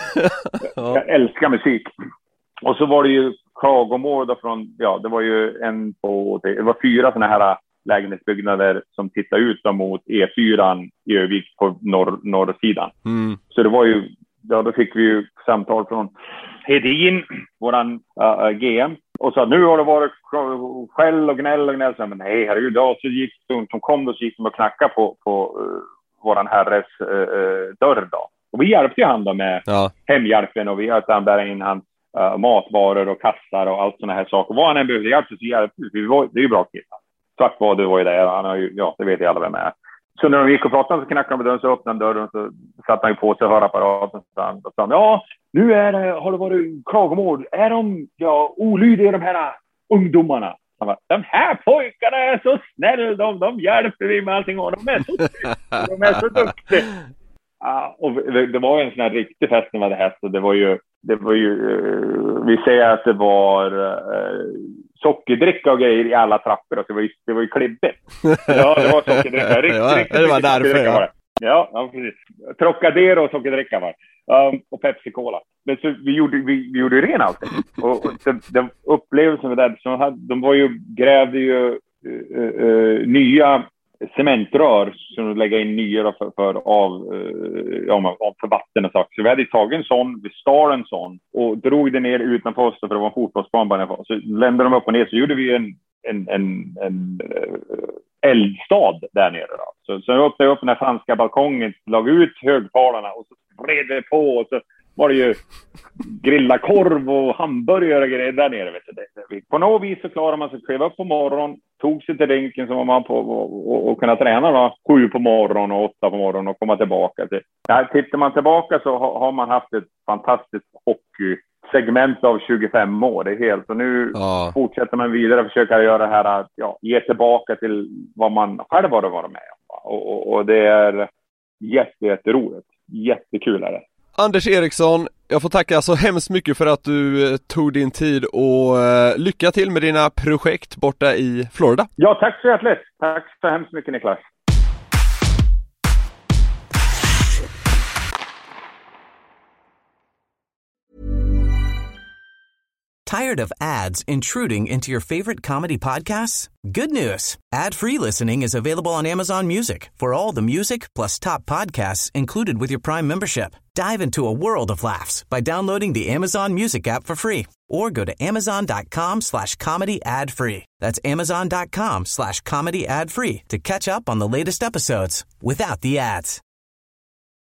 Ja. Jag älskar musik. Och så var det ju klagomål då från, ja, det var ju en, två, tre, det var fyra såna här lägenhetsbyggnader som tittade ut mot E fyra i Övik på norr, norrsidan. Mm. Så det var ju, ja, då fick vi ju samtal från Hedin, våran uh, G M, och sa nu har det varit skäll och gnäll och gnäll. Men nej, herregud, då så gick de som kom då så gick de och knackade på, på uh, våran herres uh, dörr då. Och vi hjälpte ju han då med ja. hemhjälpen och vi hjälpte han bära in hans uh, matvaror och kassar och allt såna här saker. Vad han än behövde hjälp så hjälpte vi. Det är ju bra killar. Svartbad var ju där, han har ju, ja, det vet jag alla vem är. Så när de gick och pratade så knackade de på dörren, så öppnade dörren så satt han ju på sig hörapparaten och sa, och sa ja, nu är det, har det varit klagomål. Är de, ja, olydiga de här ungdomarna? Han bara, de här pojkarna är så snälla, de, de hjälper vi med allting och de är så de är så duktiga. Ja, och det, det var ju en sån här riktig fest när vi hade häst och det var ju, det var ju, uh, vi säger att det var uh, sockerdricka och grejer i alla trappor och det var ju, det var ju klibbigt. Ja, det var sockerdricka. Rikt, ja, riktigt, det var därför, ja. Var det. Ja, ja, precis. Trocadero och sockerdricka var um, och Pepsi-Cola. Men så vi gjorde, vi, vi gjorde ju ren allting. Och, och den, den upplevelsen med det, så hade, de var ju, grävde ju uh, uh, nya cementrör som de lägger in nya för, för, av, uh, ja, för vatten och saker. Så vi hade tagit en sån, vi stal en sån och drog det ner utanför oss för det var en fotbollsplan bara. Så lämnade de upp och ner så gjorde vi en, en, en, en uh, eldstad där nere då. Så, så öppnade jag upp den här franska balkongen, lag ut högtalarna och så bred vi på och så var det ju grilla korv och hamburgare och grejer där nere. Vet du. På något vis så klarade man sig att kliva upp på morgonen, tog sig till rinken som var man på och, och, och kunna träna då, sju på morgonen och åtta på morgonen och komma tillbaka. Till. Ja, tittar man tillbaka så har, har man haft ett fantastiskt hockeysegment av tjugofem år. Det är helt. Och nu ja. fortsätter man vidare och försöker göra det här att ja, ge tillbaka till vad man själv har varit med om. Och, och, och det är jätte, jätteroligt. Jättekul är det. Anders Eriksson, jag får tacka så hemskt mycket för att du eh, tog din tid och eh, lycka till med dina projekt borta i Florida. Ja, tack så hjärtligt. Tack så hemskt mycket, Niklas. Tired of ads intruding into your favorite comedy podcasts? Good news. Ad-free listening is available on Amazon Music for all the music plus top podcasts included with your Prime membership. Dive into a world of laughs by downloading the Amazon Music app for free or go to amazon.com slash comedy ad free. That's amazon.com slash comedy ad free to catch up on the latest episodes without the ads.